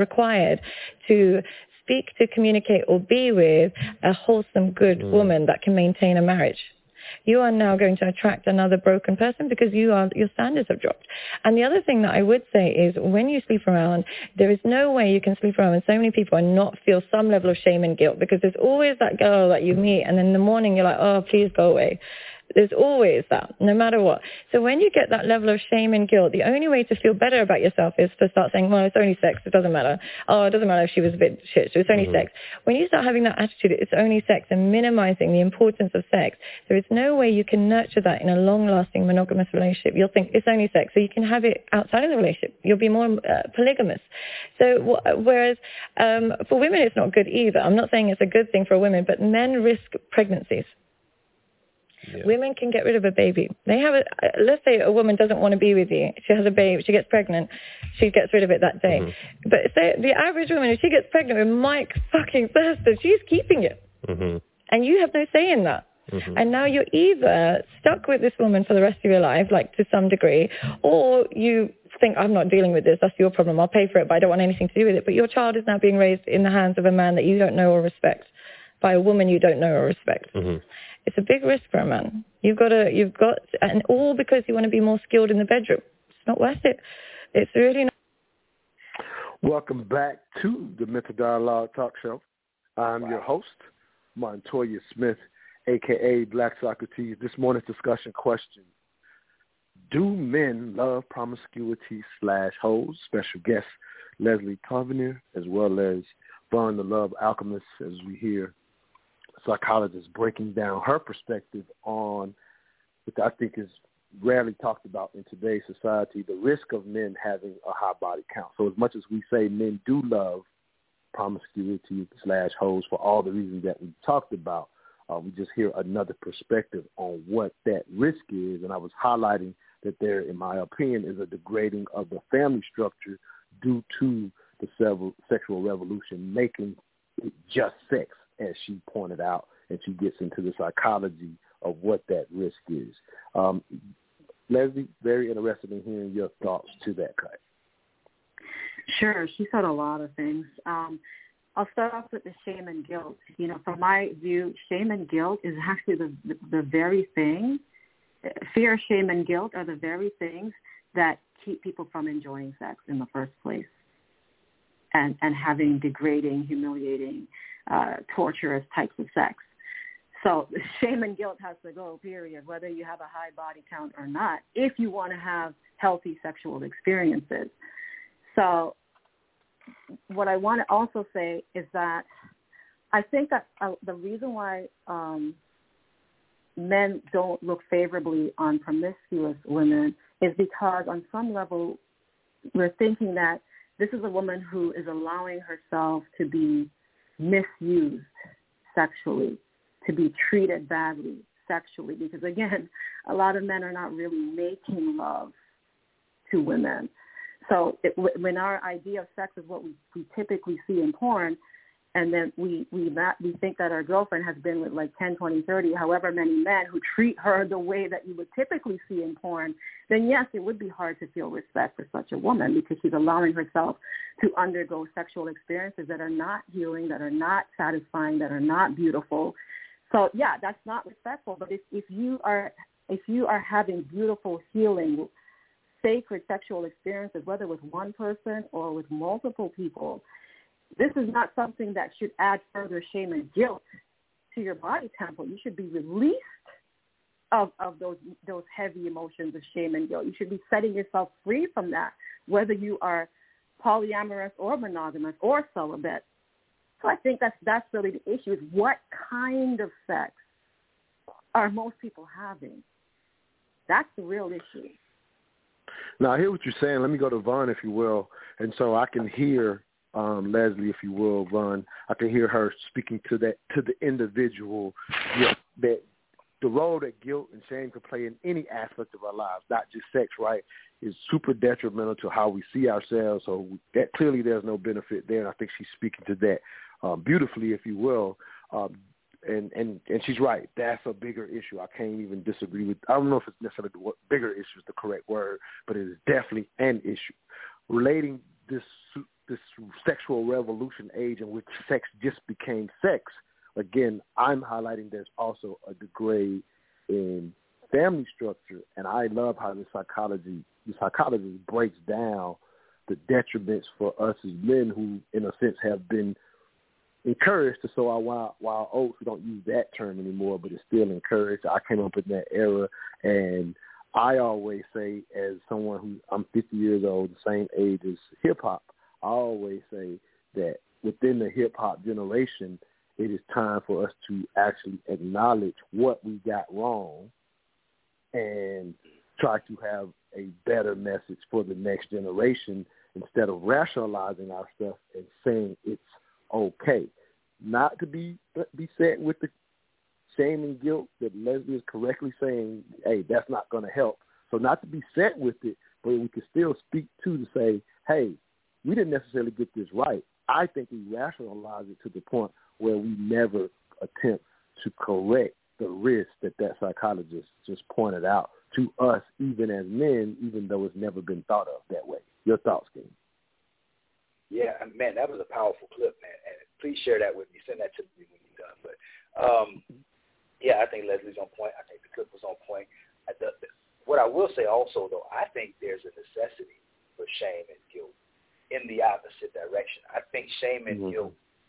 to speak, to communicate, or be with a wholesome, good woman that can maintain a marriage. You are now going to attract another broken person because your standards have dropped. And the other thing that I would say is when you sleep around, there is no way you can sleep around with so many people and not feel some level of shame and guilt, because there's always that girl that you meet and in the morning you're like, oh, please go away. There's always that, no matter what. So when you get that level of shame and guilt, the only way to feel better about yourself is to start saying, well, it's only sex, it doesn't matter. Oh, it doesn't matter if she was a bit shit, so it's only sex. When you start having that attitude, it's only sex, and minimizing the importance of sex, there is no way you can nurture that in a long-lasting monogamous relationship. You'll think it's only sex, so you can have it outside of the relationship. You'll be more polygamous. So whereas for women, it's not good either. I'm not saying it's a good thing for women, but men risk pregnancies. Yeah. Women can get rid of a baby. They have let's say a woman doesn't want to be with you. She has a baby. She gets pregnant. She gets rid of it that day. But say the average woman, if she gets pregnant with Mike fucking Thurston, she's keeping it. And you have no say in that. And now you're either stuck with this woman for the rest of your life, like to some degree, or you think, I'm not dealing with this. That's your problem. I'll pay for it, but I don't want anything to do with it. But your child is now being raised in the hands of a man that you don't know or respect, by a woman you don't know or respect. It's a big risk for a man. You've got, and all because you want to be more skilled in the bedroom. It's not worth it. It's really not. Welcome back to the Mental Dialogue Talk Show. I'm your host, Montoya Smith, a.k.a. Black Socrates. This morning's discussion question: do men love promiscuity/hoes? Special guest Leslie Tavernier, as well as Vaughn the Love Alchemist, as we hear psychologist breaking down her perspective on, which I think is rarely talked about in today's society, the risk of men having a high body count. So as much as we say men do love promiscuity/hoes for all the reasons that we talked about, we just hear another perspective on what that risk is. And I was highlighting that there, in my opinion, is a degrading of the family structure due to the sexual revolution, making it just sex, as she pointed out, and she gets into the psychology of what that risk is. Leslie, very interested in hearing your thoughts to that cut. Sure. She said a lot of things. I'll start off with the shame and guilt. You know, from my view, shame and guilt is actually the very thing. Fear, shame, and guilt are the very things that keep people from enjoying sex in the first place and having degrading, humiliating, torturous types of sex. So shame and guilt has to go, period, whether you have a high body count or not, if you want to have healthy sexual experiences. So what I want to also say is that I think that the reason why men don't look favorably on promiscuous women is because on some level we're thinking that this is a woman who is allowing herself to be misused sexually, to be treated badly sexually, because again, a lot of men are not really making love to women. So when our idea of sex is what we typically see in porn, and then we think that our girlfriend has been with like 10, 20, 30, however many men who treat her the way that you would typically see in porn, then yes, it would be hard to feel respect for such a woman because she's allowing herself to undergo sexual experiences that are not healing, that are not satisfying, that are not beautiful. So yeah, that's not respectful. But if you are having beautiful, healing, sacred sexual experiences, whether with one person or with multiple people, this is not something that should add further shame and guilt to your body temple. You should be released of those heavy emotions of shame and guilt. You should be setting yourself free from that, whether you are polyamorous or monogamous or celibate. So I think that's really the issue, is what kind of sex are most people having? That's the real issue. Now, I hear what you're saying. Let me go to Vaughn, if you will. And so I can hear Leslie, if you will, Vaughn. I can hear her speaking to the individual, that the role that guilt and shame can play in any aspect of our lives, not just sex, right, is super detrimental to how we see ourselves. So that clearly there's no benefit there, and I think she's speaking to that beautifully, if you will. And she's right. That's a bigger issue. I can't even disagree with. I don't know if it's necessarily bigger issue is the correct word, but it is definitely an issue relating this sexual revolution age in which sex just became sex. Again, I'm highlighting there's also a degrade in family structure, and I love how the psychologist breaks down the detriments for us as men who, in a sense, have been encouraged to sow our wild oats. We don't use that term anymore, but it's still encouraged. I came up in that era, and I always say, as someone who, I'm 50 years old, the same age as hip-hop, I always say that within the hip-hop generation, it is time for us to actually acknowledge what we got wrong and try to have a better message for the next generation instead of rationalizing our stuff and saying it's okay. Not to be set with the shame and guilt that Leslie is correctly saying, hey, that's not going to help. So not to be set with it, but we can still speak to say, hey, we didn't necessarily get this right. I think we rationalize it to the point where we never attempt to correct the risk that psychologist just pointed out to us, even as men, even though it's never been thought of that way. Your thoughts, King? Yeah, man, that was a powerful clip, man. And please share that with me. Send that to me when you're done. But, yeah, I think Leslie's on point. I think the clip was on point. What I will say also, though, I think there's a necessity for shame and guilt in the opposite direction. I think shame and guilt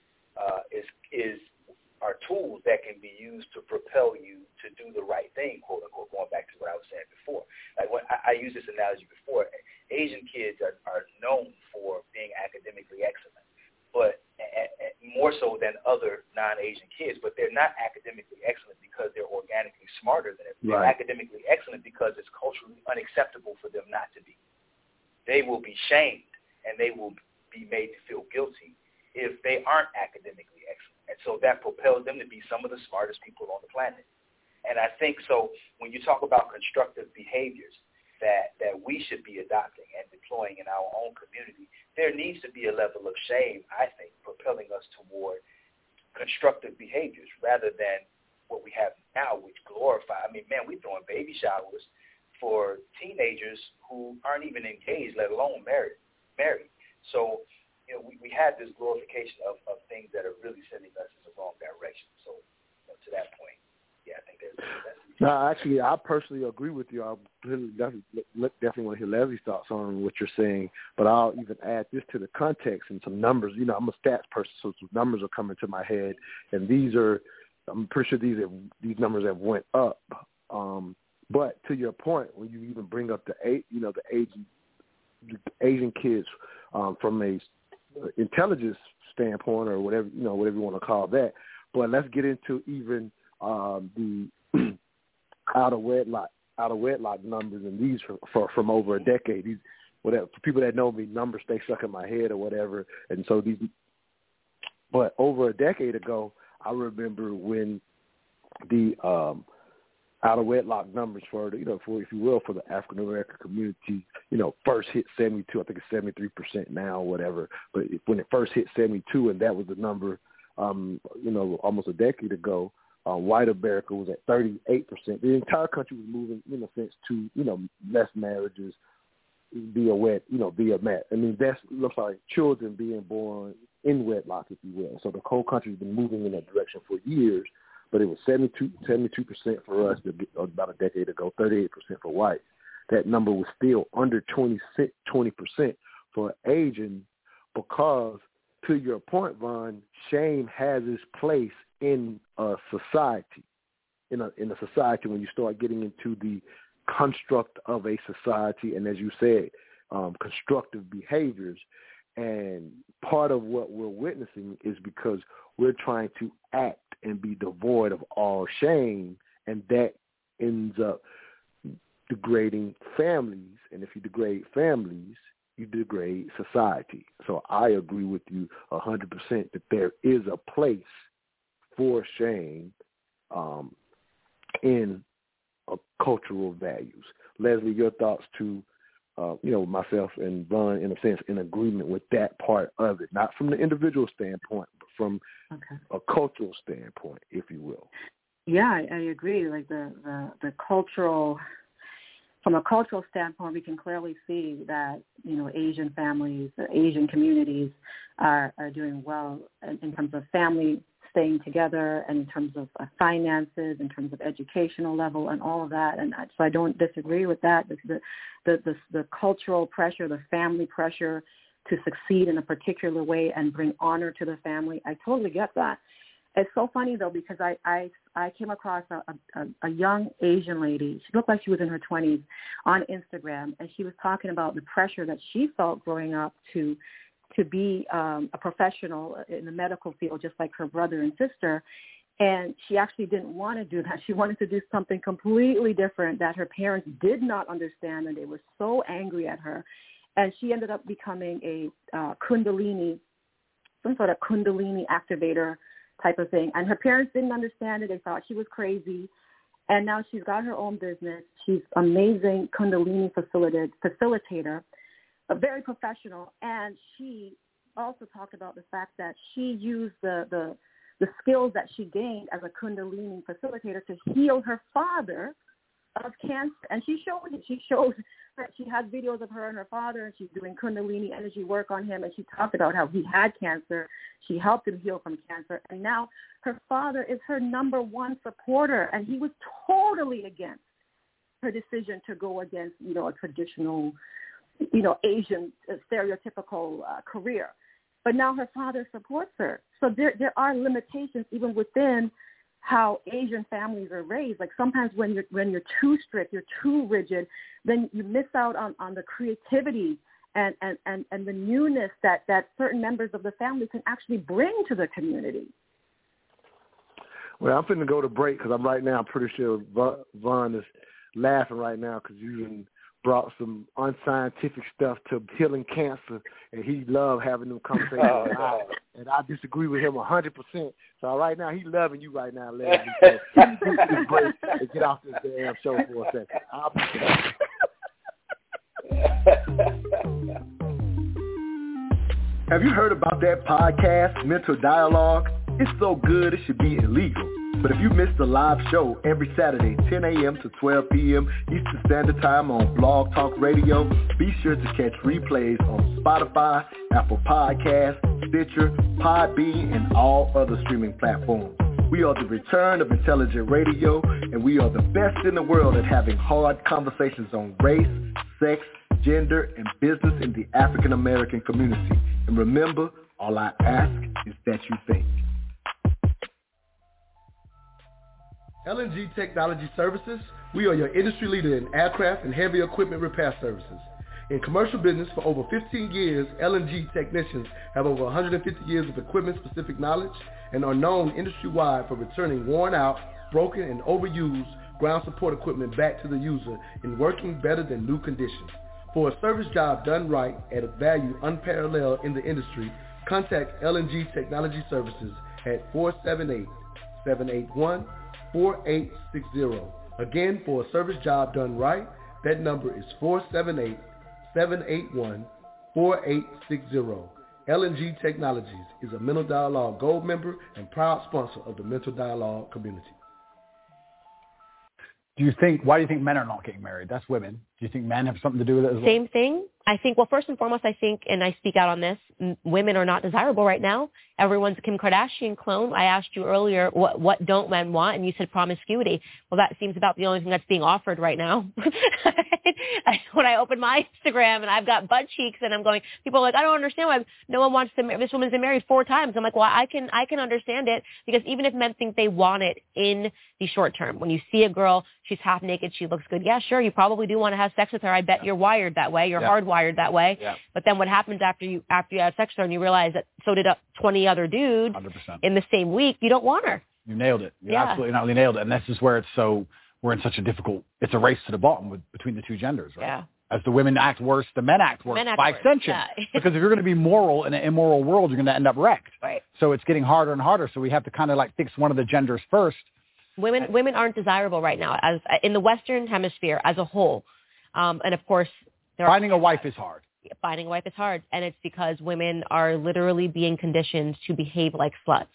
are tools that can be used to propel you to do the right thing, quote unquote, going back to what I was saying before. Like when I used this analogy before, Asian kids are known for being academically excellent, but more so than other non-Asian kids, but they're not academically excellent because they're organically smarter than everyone. They're academically excellent because it's culturally unacceptable for them not to be. They will be shamed and they will be made to feel guilty if they aren't academically excellent. And so that propels them to be some of the smartest people on the planet. And I think so when you talk about constructive behaviors that we should be adopting and deploying in our own community, there needs to be a level of shame, I think, propelling us toward constructive behaviors rather than what we have now, which glorify. I mean, man, we're throwing baby showers for teenagers who aren't even engaged, let alone married. So, we had this glorification of things that are really sending us in the wrong direction. So, to that point, yeah, I think that's no, actually, I personally agree with you. I definitely want to hear Leslie's thoughts on what you're saying, but I'll even add this to the context and some numbers. I'm a stats person, so some numbers are coming to my head, and I'm pretty sure these numbers have went up. But to your point, when you even bring up the Asian kids from a intelligence standpoint or whatever you want to call that, but let's get into even the out of wedlock numbers, and these from over a decade. These, whatever, for people that know me, numbers stay stuck in my head or whatever. And so but over a decade ago, I remember when the out of wedlock numbers for if you will, for the African American community, first hit 72. I think it's 73% now, or whatever. But when it first hit 72, and that was the number, almost a decade ago. White America was at 38%. The entire country was moving, in a sense, to less marriages via marriage. I mean, that looks like children being born in wedlock, if you will. So the whole country's been moving in that direction for years. But it was 72% for us about a decade ago, 38% for whites. That number was still under 20% for Asian, because, to your point, Von, shame has its place in a society. In a society, when you start getting into the construct of a society, and as you said, constructive behaviors. And part of what we're witnessing is because we're trying to act and be devoid of all shame, and that ends up degrading families. And if you degrade families, you degrade society. So I agree with you 100% that there is a place for shame in cultural values. Leslie, your thoughts to myself and Von, in a sense, in agreement with that part of it, not from the individual standpoint, but from a cultural standpoint, if you will. Yeah, I agree. Like the cultural, from a cultural standpoint, we can clearly see that, Asian families, Asian communities are doing well in terms of family staying together, and in terms of finances, in terms of educational level, and all of that. And so I don't disagree with that. The cultural pressure, the family pressure to succeed in a particular way and bring honor to the family, I totally get that. It's so funny, though, because I came across a young Asian lady. She looked like she was in her 20s on Instagram, and she was talking about the pressure that she felt growing up to be a professional in the medical field, just like her brother and sister. And she actually didn't want to do that. She wanted to do something completely different that her parents did not understand, and they were so angry at her. And she ended up becoming a Kundalini, some sort of Kundalini activator type of thing. And her parents didn't understand it. They thought she was crazy. And now she's got her own business. She's amazing Kundalini facilitator, very professional. And she also talked about the fact that she used the skills that she gained as a Kundalini facilitator to heal her father of cancer. And she showed it. She showed that she had videos of her and her father, and she's doing Kundalini energy work on him. And she talked about how he had cancer. She helped him heal from cancer. And now her father is her number one supporter. And he was totally against her decision to go against, a traditional, Asian stereotypical career. But now her father supports her. So there are limitations even within how Asian families are raised. Like sometimes when you're too strict, you're too rigid, then you miss out on the creativity and the newness that certain members of the family can actually bring to the community. Well, I'm finna go to break because I'm pretty sure Von is laughing right now because you brought some unscientific stuff to healing cancer, and he loved having them conversations. And I disagree with him 100%. So right now, he's loving you right now, Leslie. So let me get this break and get off this damn show for a second. I'll be back. Have you heard about that podcast, Mental Dialogue? It's so good it should be illegal. But if you missed the live show every Saturday, 10 a.m. to 12 p.m. Eastern Standard Time on Blog Talk Radio, be sure to catch replays on Spotify, Apple Podcasts, Stitcher, Podbean, and all other streaming platforms. We are the return of intelligent radio, and we are the best in the world at having hard conversations on race, sex, gender, and business in the African American community. And remember, all I ask is that you think. LNG Technology Services, we are your industry leader in aircraft and heavy equipment repair services. In commercial business for over 15 years, LNG technicians have over 150 years of equipment-specific knowledge and are known industry-wide for returning worn-out, broken, and overused ground support equipment back to the user in working better than new conditions. For a service job done right at a value unparalleled in the industry, contact LNG Technology Services at 478-781-4860. Again, for a service job done right, that number is 478-781-4860. LNG Technologies is a Mental Dialogue Gold member and proud sponsor of the Mental Dialogue community. Why do you think men are not getting married? That's women. Do you think men have something to do with it as well? Same thing. I think, well, first and foremost, I think, and I speak out on this, women are not desirable right now. Everyone's a Kim Kardashian clone. I asked you earlier, what don't men want? And you said promiscuity. Well, that seems about the only thing that's being offered right now. When I open my Instagram and I've got butt cheeks and I'm going, people are like, I don't understand why no one wants to, this woman's been married 4 times. I'm like, well, I can understand it, because even if men think they want it in the short term, when you see a girl, she's half naked, she looks good. Yeah, sure, you probably do want to have sex with her. I bet you're wired that way. You're hardwired that way. Yeah. But then what happens after you have sex with her and you realize that so did 20 other dudes 100%. In the same week, you don't want her. You nailed it. You absolutely not only nailed it. And this is where we're in such a difficult, it's a race to the bottom between the two genders, right? Yeah. As the women act worse, the men act worse by extension. Yeah. Because if you're going to be moral in an immoral world, you're going to end up wrecked. Right. So it's getting harder and harder. So we have to kind of fix one of the genders first. Women aren't desirable right now, as in the Western Hemisphere as a whole. And of course, finding a wife is hard. Finding a wife is hard, and it's because women are literally being conditioned to behave like sluts.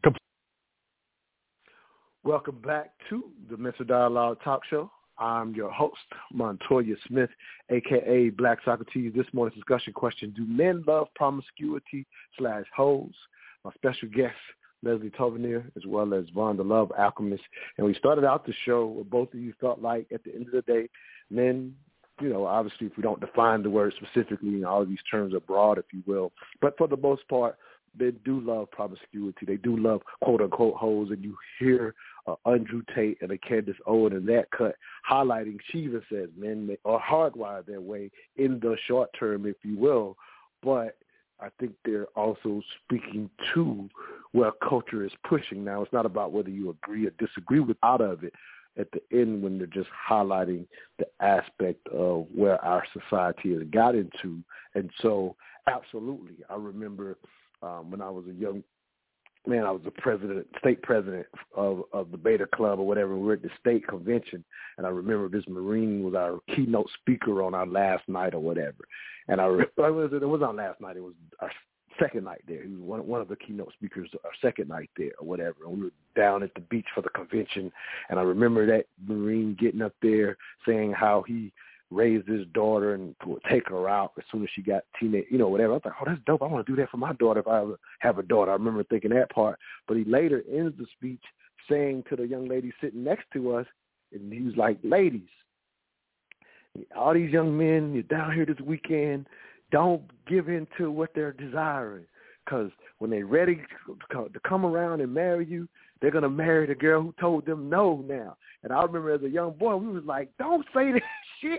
Welcome back to the Mental Dialogue Talk Show. I'm your host, Montoya Smith, a.k.a. Black Socrates. This morning's discussion question: do men love promiscuity/hoes? My special guest, Leslie Tavernier, as well as Von the Love Alchemist. And we started out the show where both of you felt like at the end of the day, men, obviously if we don't define the word specifically, all of these terms are broad, if you will. But for the most part, they do love promiscuity. They do love quote-unquote hoes. And you hear Andrew Tate and a Candace Owen in that cut highlighting, she even says men are hardwired their way in the short term, if you will. But I think they're also speaking to where culture is pushing. Now, it's not about whether you agree or disagree with out of it at the end when they're just highlighting the aspect of where our society has got into. And so, absolutely, I remember when I was a young man, I was the state president of the Beta Club or whatever. We were at the state convention, and I remember this Marine was our keynote speaker on our last night or whatever. And it was our last night. It was our second night there. He was one of the keynote speakers our second night there or whatever. And we were down at the beach for the convention, and I remember that Marine getting up there saying how he raised his daughter and would take her out as soon as she got teenage, whatever. I thought, oh, that's dope. I want to do that for my daughter if I ever have a daughter. I remember thinking that part. But he later ends the speech saying to the young lady sitting next to us, and he was like, ladies, all these young men, you're down here this weekend, don't give in to what they're desiring, because when they're ready to come around and marry you, they're going to marry the girl who told them no now. And I remember as a young boy, we was like, don't say that shit,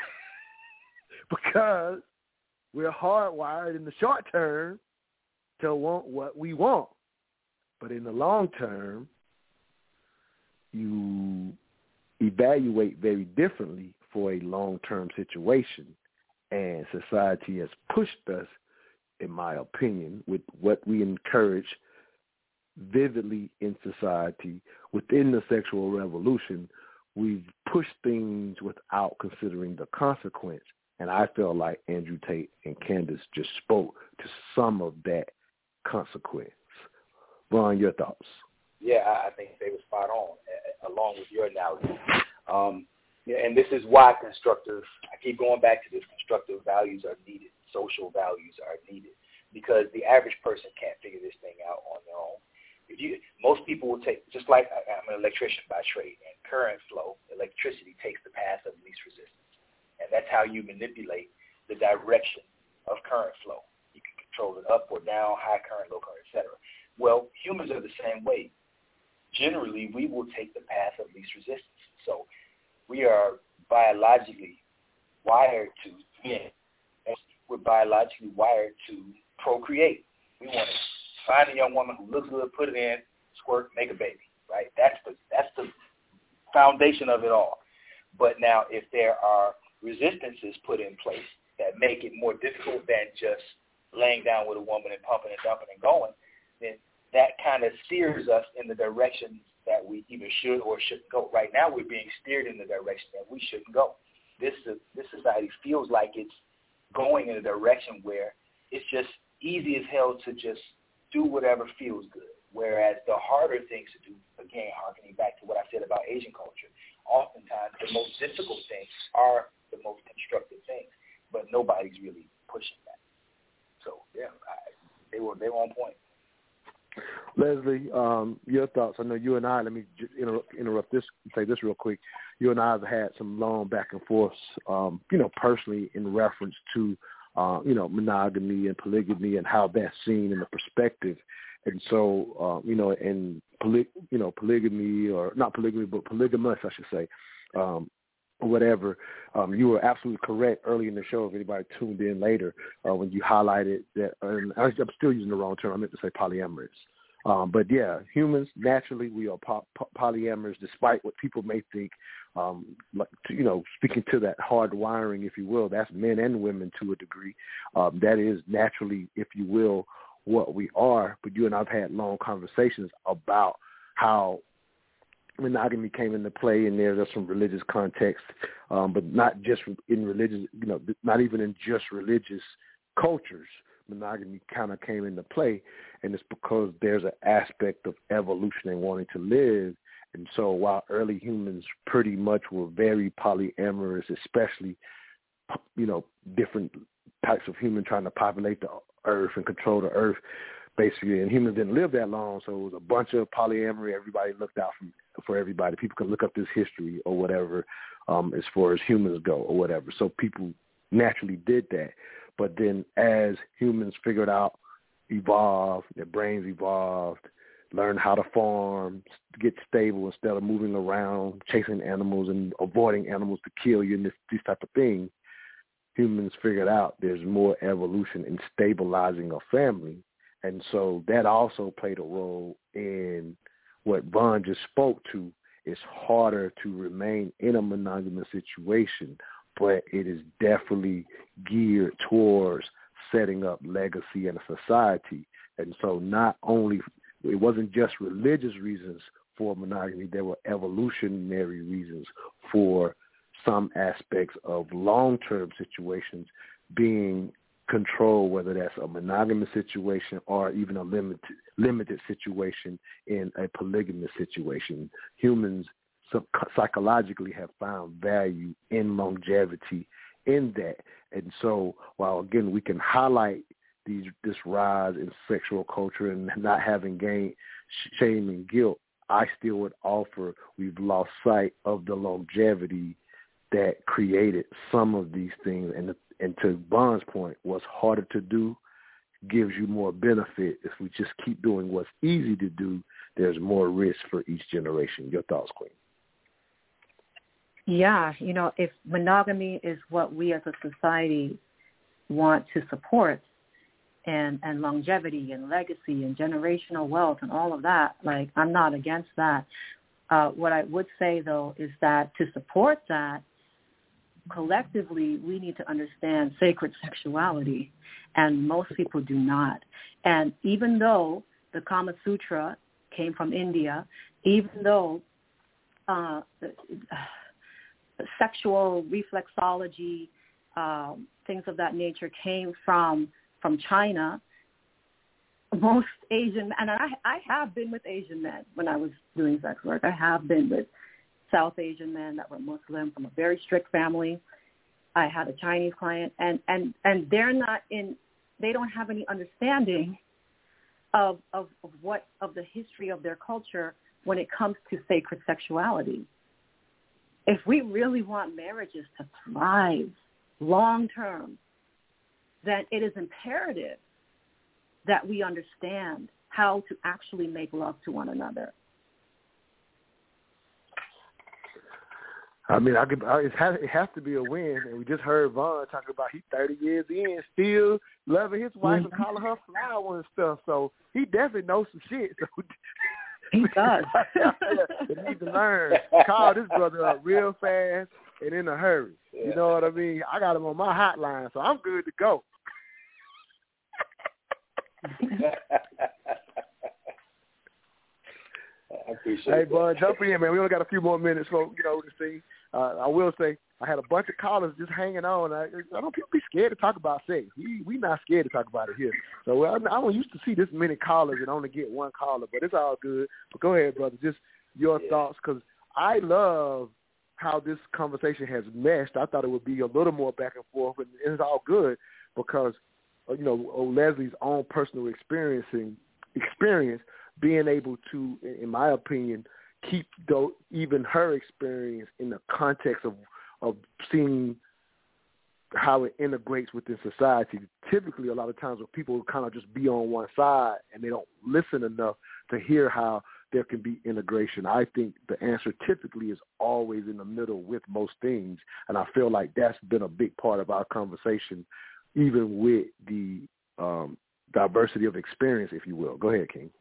because we're hardwired in the short term to want what we want. But in the long term, you evaluate very differently for a long-term situation. And society has pushed us, in my opinion, with what we encourage vividly in society within the sexual revolution. We've pushed things without considering the consequence. And I feel like Andrew Tate and Candace just spoke to some of that consequence. Vaughn, your thoughts? I think they were spot on, along with your analogy. And this is why I keep going back to this, constructive values are needed, social values are needed, because the average person can't figure this thing out on their own. Most people will take, just like I'm an electrician by trade, and current flow, electricity takes the path of least resistance. And that's how you manipulate the direction of current flow. You can control it up or down, high current, low current, etc. Well, humans are the same way. Generally, we will take the path of least resistance. So we are biologically wired to, we're biologically wired to procreate. We want to find a young woman who looks good, put it in, squirt, make a baby, right? That's the foundation of it all. But now, if there are resistances put in place that make it more difficult than just laying down with a woman and pumping and dumping and going, then that kind of steers us in the direction that we either should or shouldn't go. Right now, we're being steered in the direction that we shouldn't go. This society feels like it's going in a direction where it's just easy as hell to just do whatever feels good, whereas the harder things to do, again, harkening back to what I said about Asian culture, oftentimes the most difficult things are the most constructive things, but nobody's really pushing that. So, they were on point. Leslie, your thoughts? I know you and I, let me just interrupt this and say this real quick. You and I have had some long back and forths, personally in reference to, monogamy and polygamy and how that's seen in the perspective. And so, polygamy, or not polygamy, but polygamous, I should say, whatever. You were absolutely correct early in the show, if anybody tuned in later, when you highlighted that, and I'm still using the wrong term, I meant to say polyamorous. But yeah, humans, naturally, we are polyamorous, despite what people may think. Speaking to that hard wiring, if you will, that's men and women to a degree. That is naturally, if you will, what we are. But you and I have had long conversations about how monogamy came into play, and there's some religious context, but not just in religious, not even in just religious cultures. Monogamy kind of came into play, and it's because there's an aspect of evolution and wanting to live. And so while early humans pretty much were very polyamorous, especially, different types of human trying to populate the earth and control the earth, basically, and humans didn't live that long, so it was a bunch of polyamory. Everybody looked out for everybody. People can look up this history or whatever, as far as humans go or whatever. So people naturally did that. But then as humans figured out, evolved, their brains evolved, learned how to farm, get stable instead of moving around, chasing animals and avoiding animals to kill you and these type of things, humans figured out there's more evolution in stabilizing a family. And so that also played a role in what Von just spoke to. It's harder to remain in a monogamous situation, but it is definitely geared towards setting up legacy in a society. And so not only, it wasn't just religious reasons for monogamy, there were evolutionary reasons for some aspects of long-term situations being controlled, whether that's a monogamous situation or even a limited situation in a polygamous situation. Humans psychologically have found value in longevity in that. And so while, again, we can highlight this rise in sexual culture and not having gained shame and guilt, I still would offer we've lost sight of the longevity that created some of these things. And to Von's point, what's harder to do gives you more benefit. If we just keep doing what's easy to do, there's more risk for each generation. Your thoughts, Queen? Yeah, if monogamy is what we as a society want to support, and longevity and legacy and generational wealth and all of that, like, I'm not against that. What I would say, though, is that to support that, collectively, we need to understand sacred sexuality, and most people do not. And even though the Kama Sutra came from India, even though sexual reflexology, things of that nature came from China, most Asian, and I have been with Asian men when I was doing sex work. I have been with South Asian men that were Muslim from a very strict family. I had a Chinese client, and they're not in. They don't have any understanding of the history of their culture when it comes to sacred sexuality. If we really want marriages to thrive long term, then it is imperative that we understand how to actually make love to one another. I mean, it has to be a win. And we just heard Vaughn talking about he's 30 years in, still loving his wife and calling her flower and stuff. So he definitely knows some shit. So he does. He needs to learn. Call this brother up real fast and in a hurry. You know what I mean? I got him on my hotline, so I'm good to go. I appreciate it. Hey, bud, jump in, man. We only got a few more minutes for to see. I will say I had a bunch of callers just hanging on. I don't people be scared to talk about sex. We not scared to talk about it here. So I don't used to see this many callers and only get one caller, but it's all good. But go ahead, brother. Just your thoughts, because I love how this conversation has meshed. I thought it would be a little more back and forth, and it's all good because Leslie's own personal experience being able to, in my opinion, keep even her experience in the context of seeing how it integrates within society. Typically, a lot of times when people kind of just be on one side and they don't listen enough to hear how there can be integration. I think the answer typically is always in the middle with most things, and I feel like that's been a big part of our conversation, even with the diversity of experience, if you will. Go ahead, King.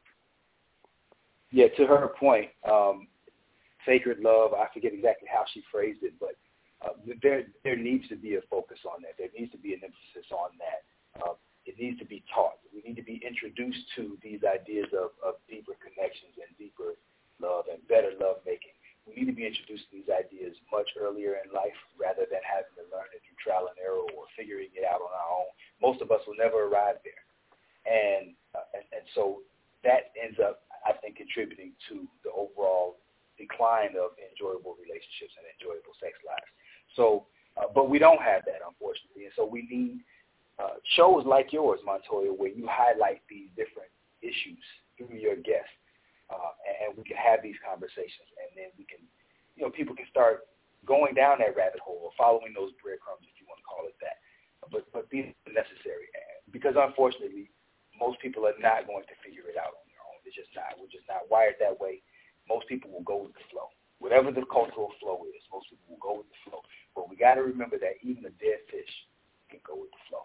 Yeah, to her point, sacred love, I forget exactly how she phrased it, but there needs to be a focus on that. There needs to be an emphasis on that. It needs to be taught. We need to be introduced to these ideas of deeper connections and deeper love and better love making. We need to be introduced to these ideas much earlier in life rather than having to learn it through trial and error or figuring it out on our own. Most of us will never arrive there. And so that ends up, I think, contributing to the overall decline of enjoyable relationships and enjoyable sex lives. So, but we don't have that, unfortunately. And so we need shows like yours, Montoya, where you highlight these different issues through your guests, and we can have these conversations, and then we can, people can start going down that rabbit hole or following those breadcrumbs, if you want to call it that. But these are necessary, because unfortunately, most people are not going to figure it out on their own. It's just not. We're just not wired that way. Most people will go with the flow. Whatever the cultural flow is, most people will go with the flow. But we got to remember that even a dead fish can go with the flow.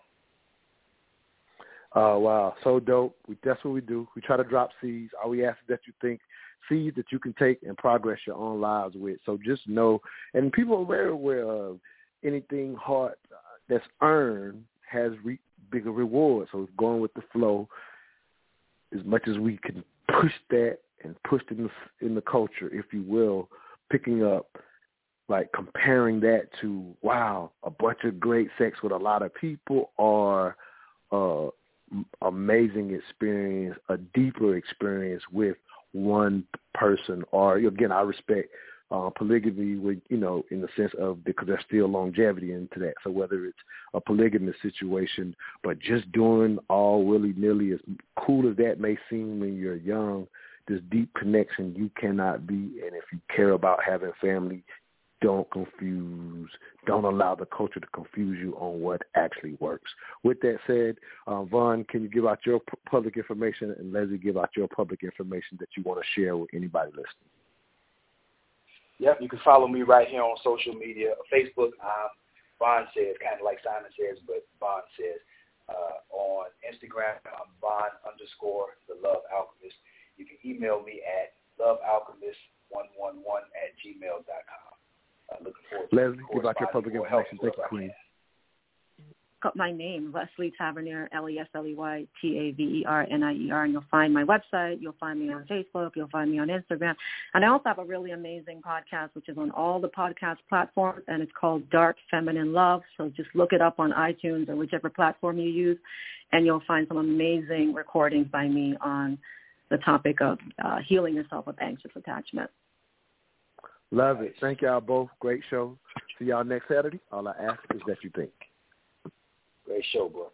Oh, wow. So dope. That's what we do. We try to drop seeds. All we ask is that you think seeds that you can take and progress your own lives with. So just know, and people are very aware of anything hard that's earned has bigger rewards. So going with the flow, as much as we can push that and push in the culture, if you will, picking up, like comparing that to, wow, a bunch of great sex with a lot of people, or amazing experience, a deeper experience with one person. Or again, I respect polygamy with, in the sense of, because there's still longevity into that. So whether it's a polygamous situation, but just doing all willy-nilly, as cool as that may seem when you're young, this deep connection you cannot be. And if you care about having family, don't allow the culture to confuse you on what actually works. With that said, Vaughn, can you give out your public information, and Leslie, give out your public information that you want to share with anybody listening? Yep, you can follow me right here on social media. Facebook, Vaughn Says, kind of like Simon Says, but Vaughn Says. On Instagram, I'm Vaughn_the Love Alchemist. You can email me at lovealchemist111@gmail.com. Looking forward to Leslie, give out your public information. Thank you, Queen. up my name, Leslie Tavernier, LESLEYTAVERNIER, and you'll find my website. You'll find me on Facebook. You'll find me on Instagram. And I also have a really amazing podcast, which is on all the podcast platforms, and it's called Dark Feminine Love. So just look it up on iTunes or whichever platform you use, and you'll find some amazing recordings by me on the topic of healing yourself with anxious attachment. Love it. Thank y'all both. Great show. See y'all next Saturday. All I ask is that you think. Great show, bro.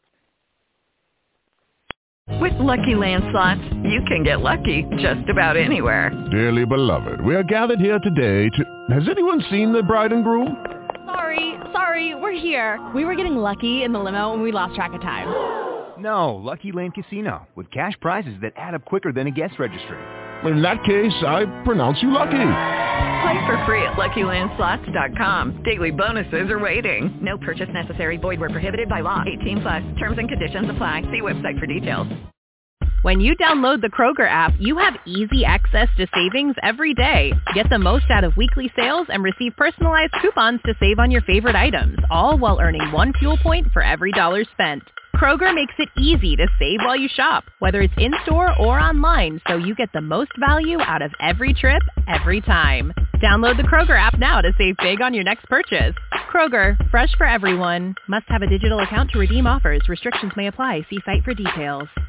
With Lucky Land Slots, you can get lucky just about anywhere. Dearly beloved, we are gathered here today to... Has anyone seen the bride and groom? Sorry, we're here. We were getting lucky in the limo and we lost track of time. No, Lucky Land Casino, with cash prizes that add up quicker than a guest registry. In that case, I pronounce you lucky. Play for free at LuckyLandSlots.com. Daily bonuses are waiting. No purchase necessary. Void where prohibited by law. 18+. Terms and conditions apply. See website for details. When you download the Kroger app, you have easy access to savings every day. Get the most out of weekly sales and receive personalized coupons to save on your favorite items, all while earning 1 fuel point for every $1 spent. Kroger makes it easy to save while you shop, whether it's in-store or online, so you get the most value out of every trip, every time. Download the Kroger app now to save big on your next purchase. Kroger, fresh for everyone. Must have a digital account to redeem offers. Restrictions may apply. See site for details.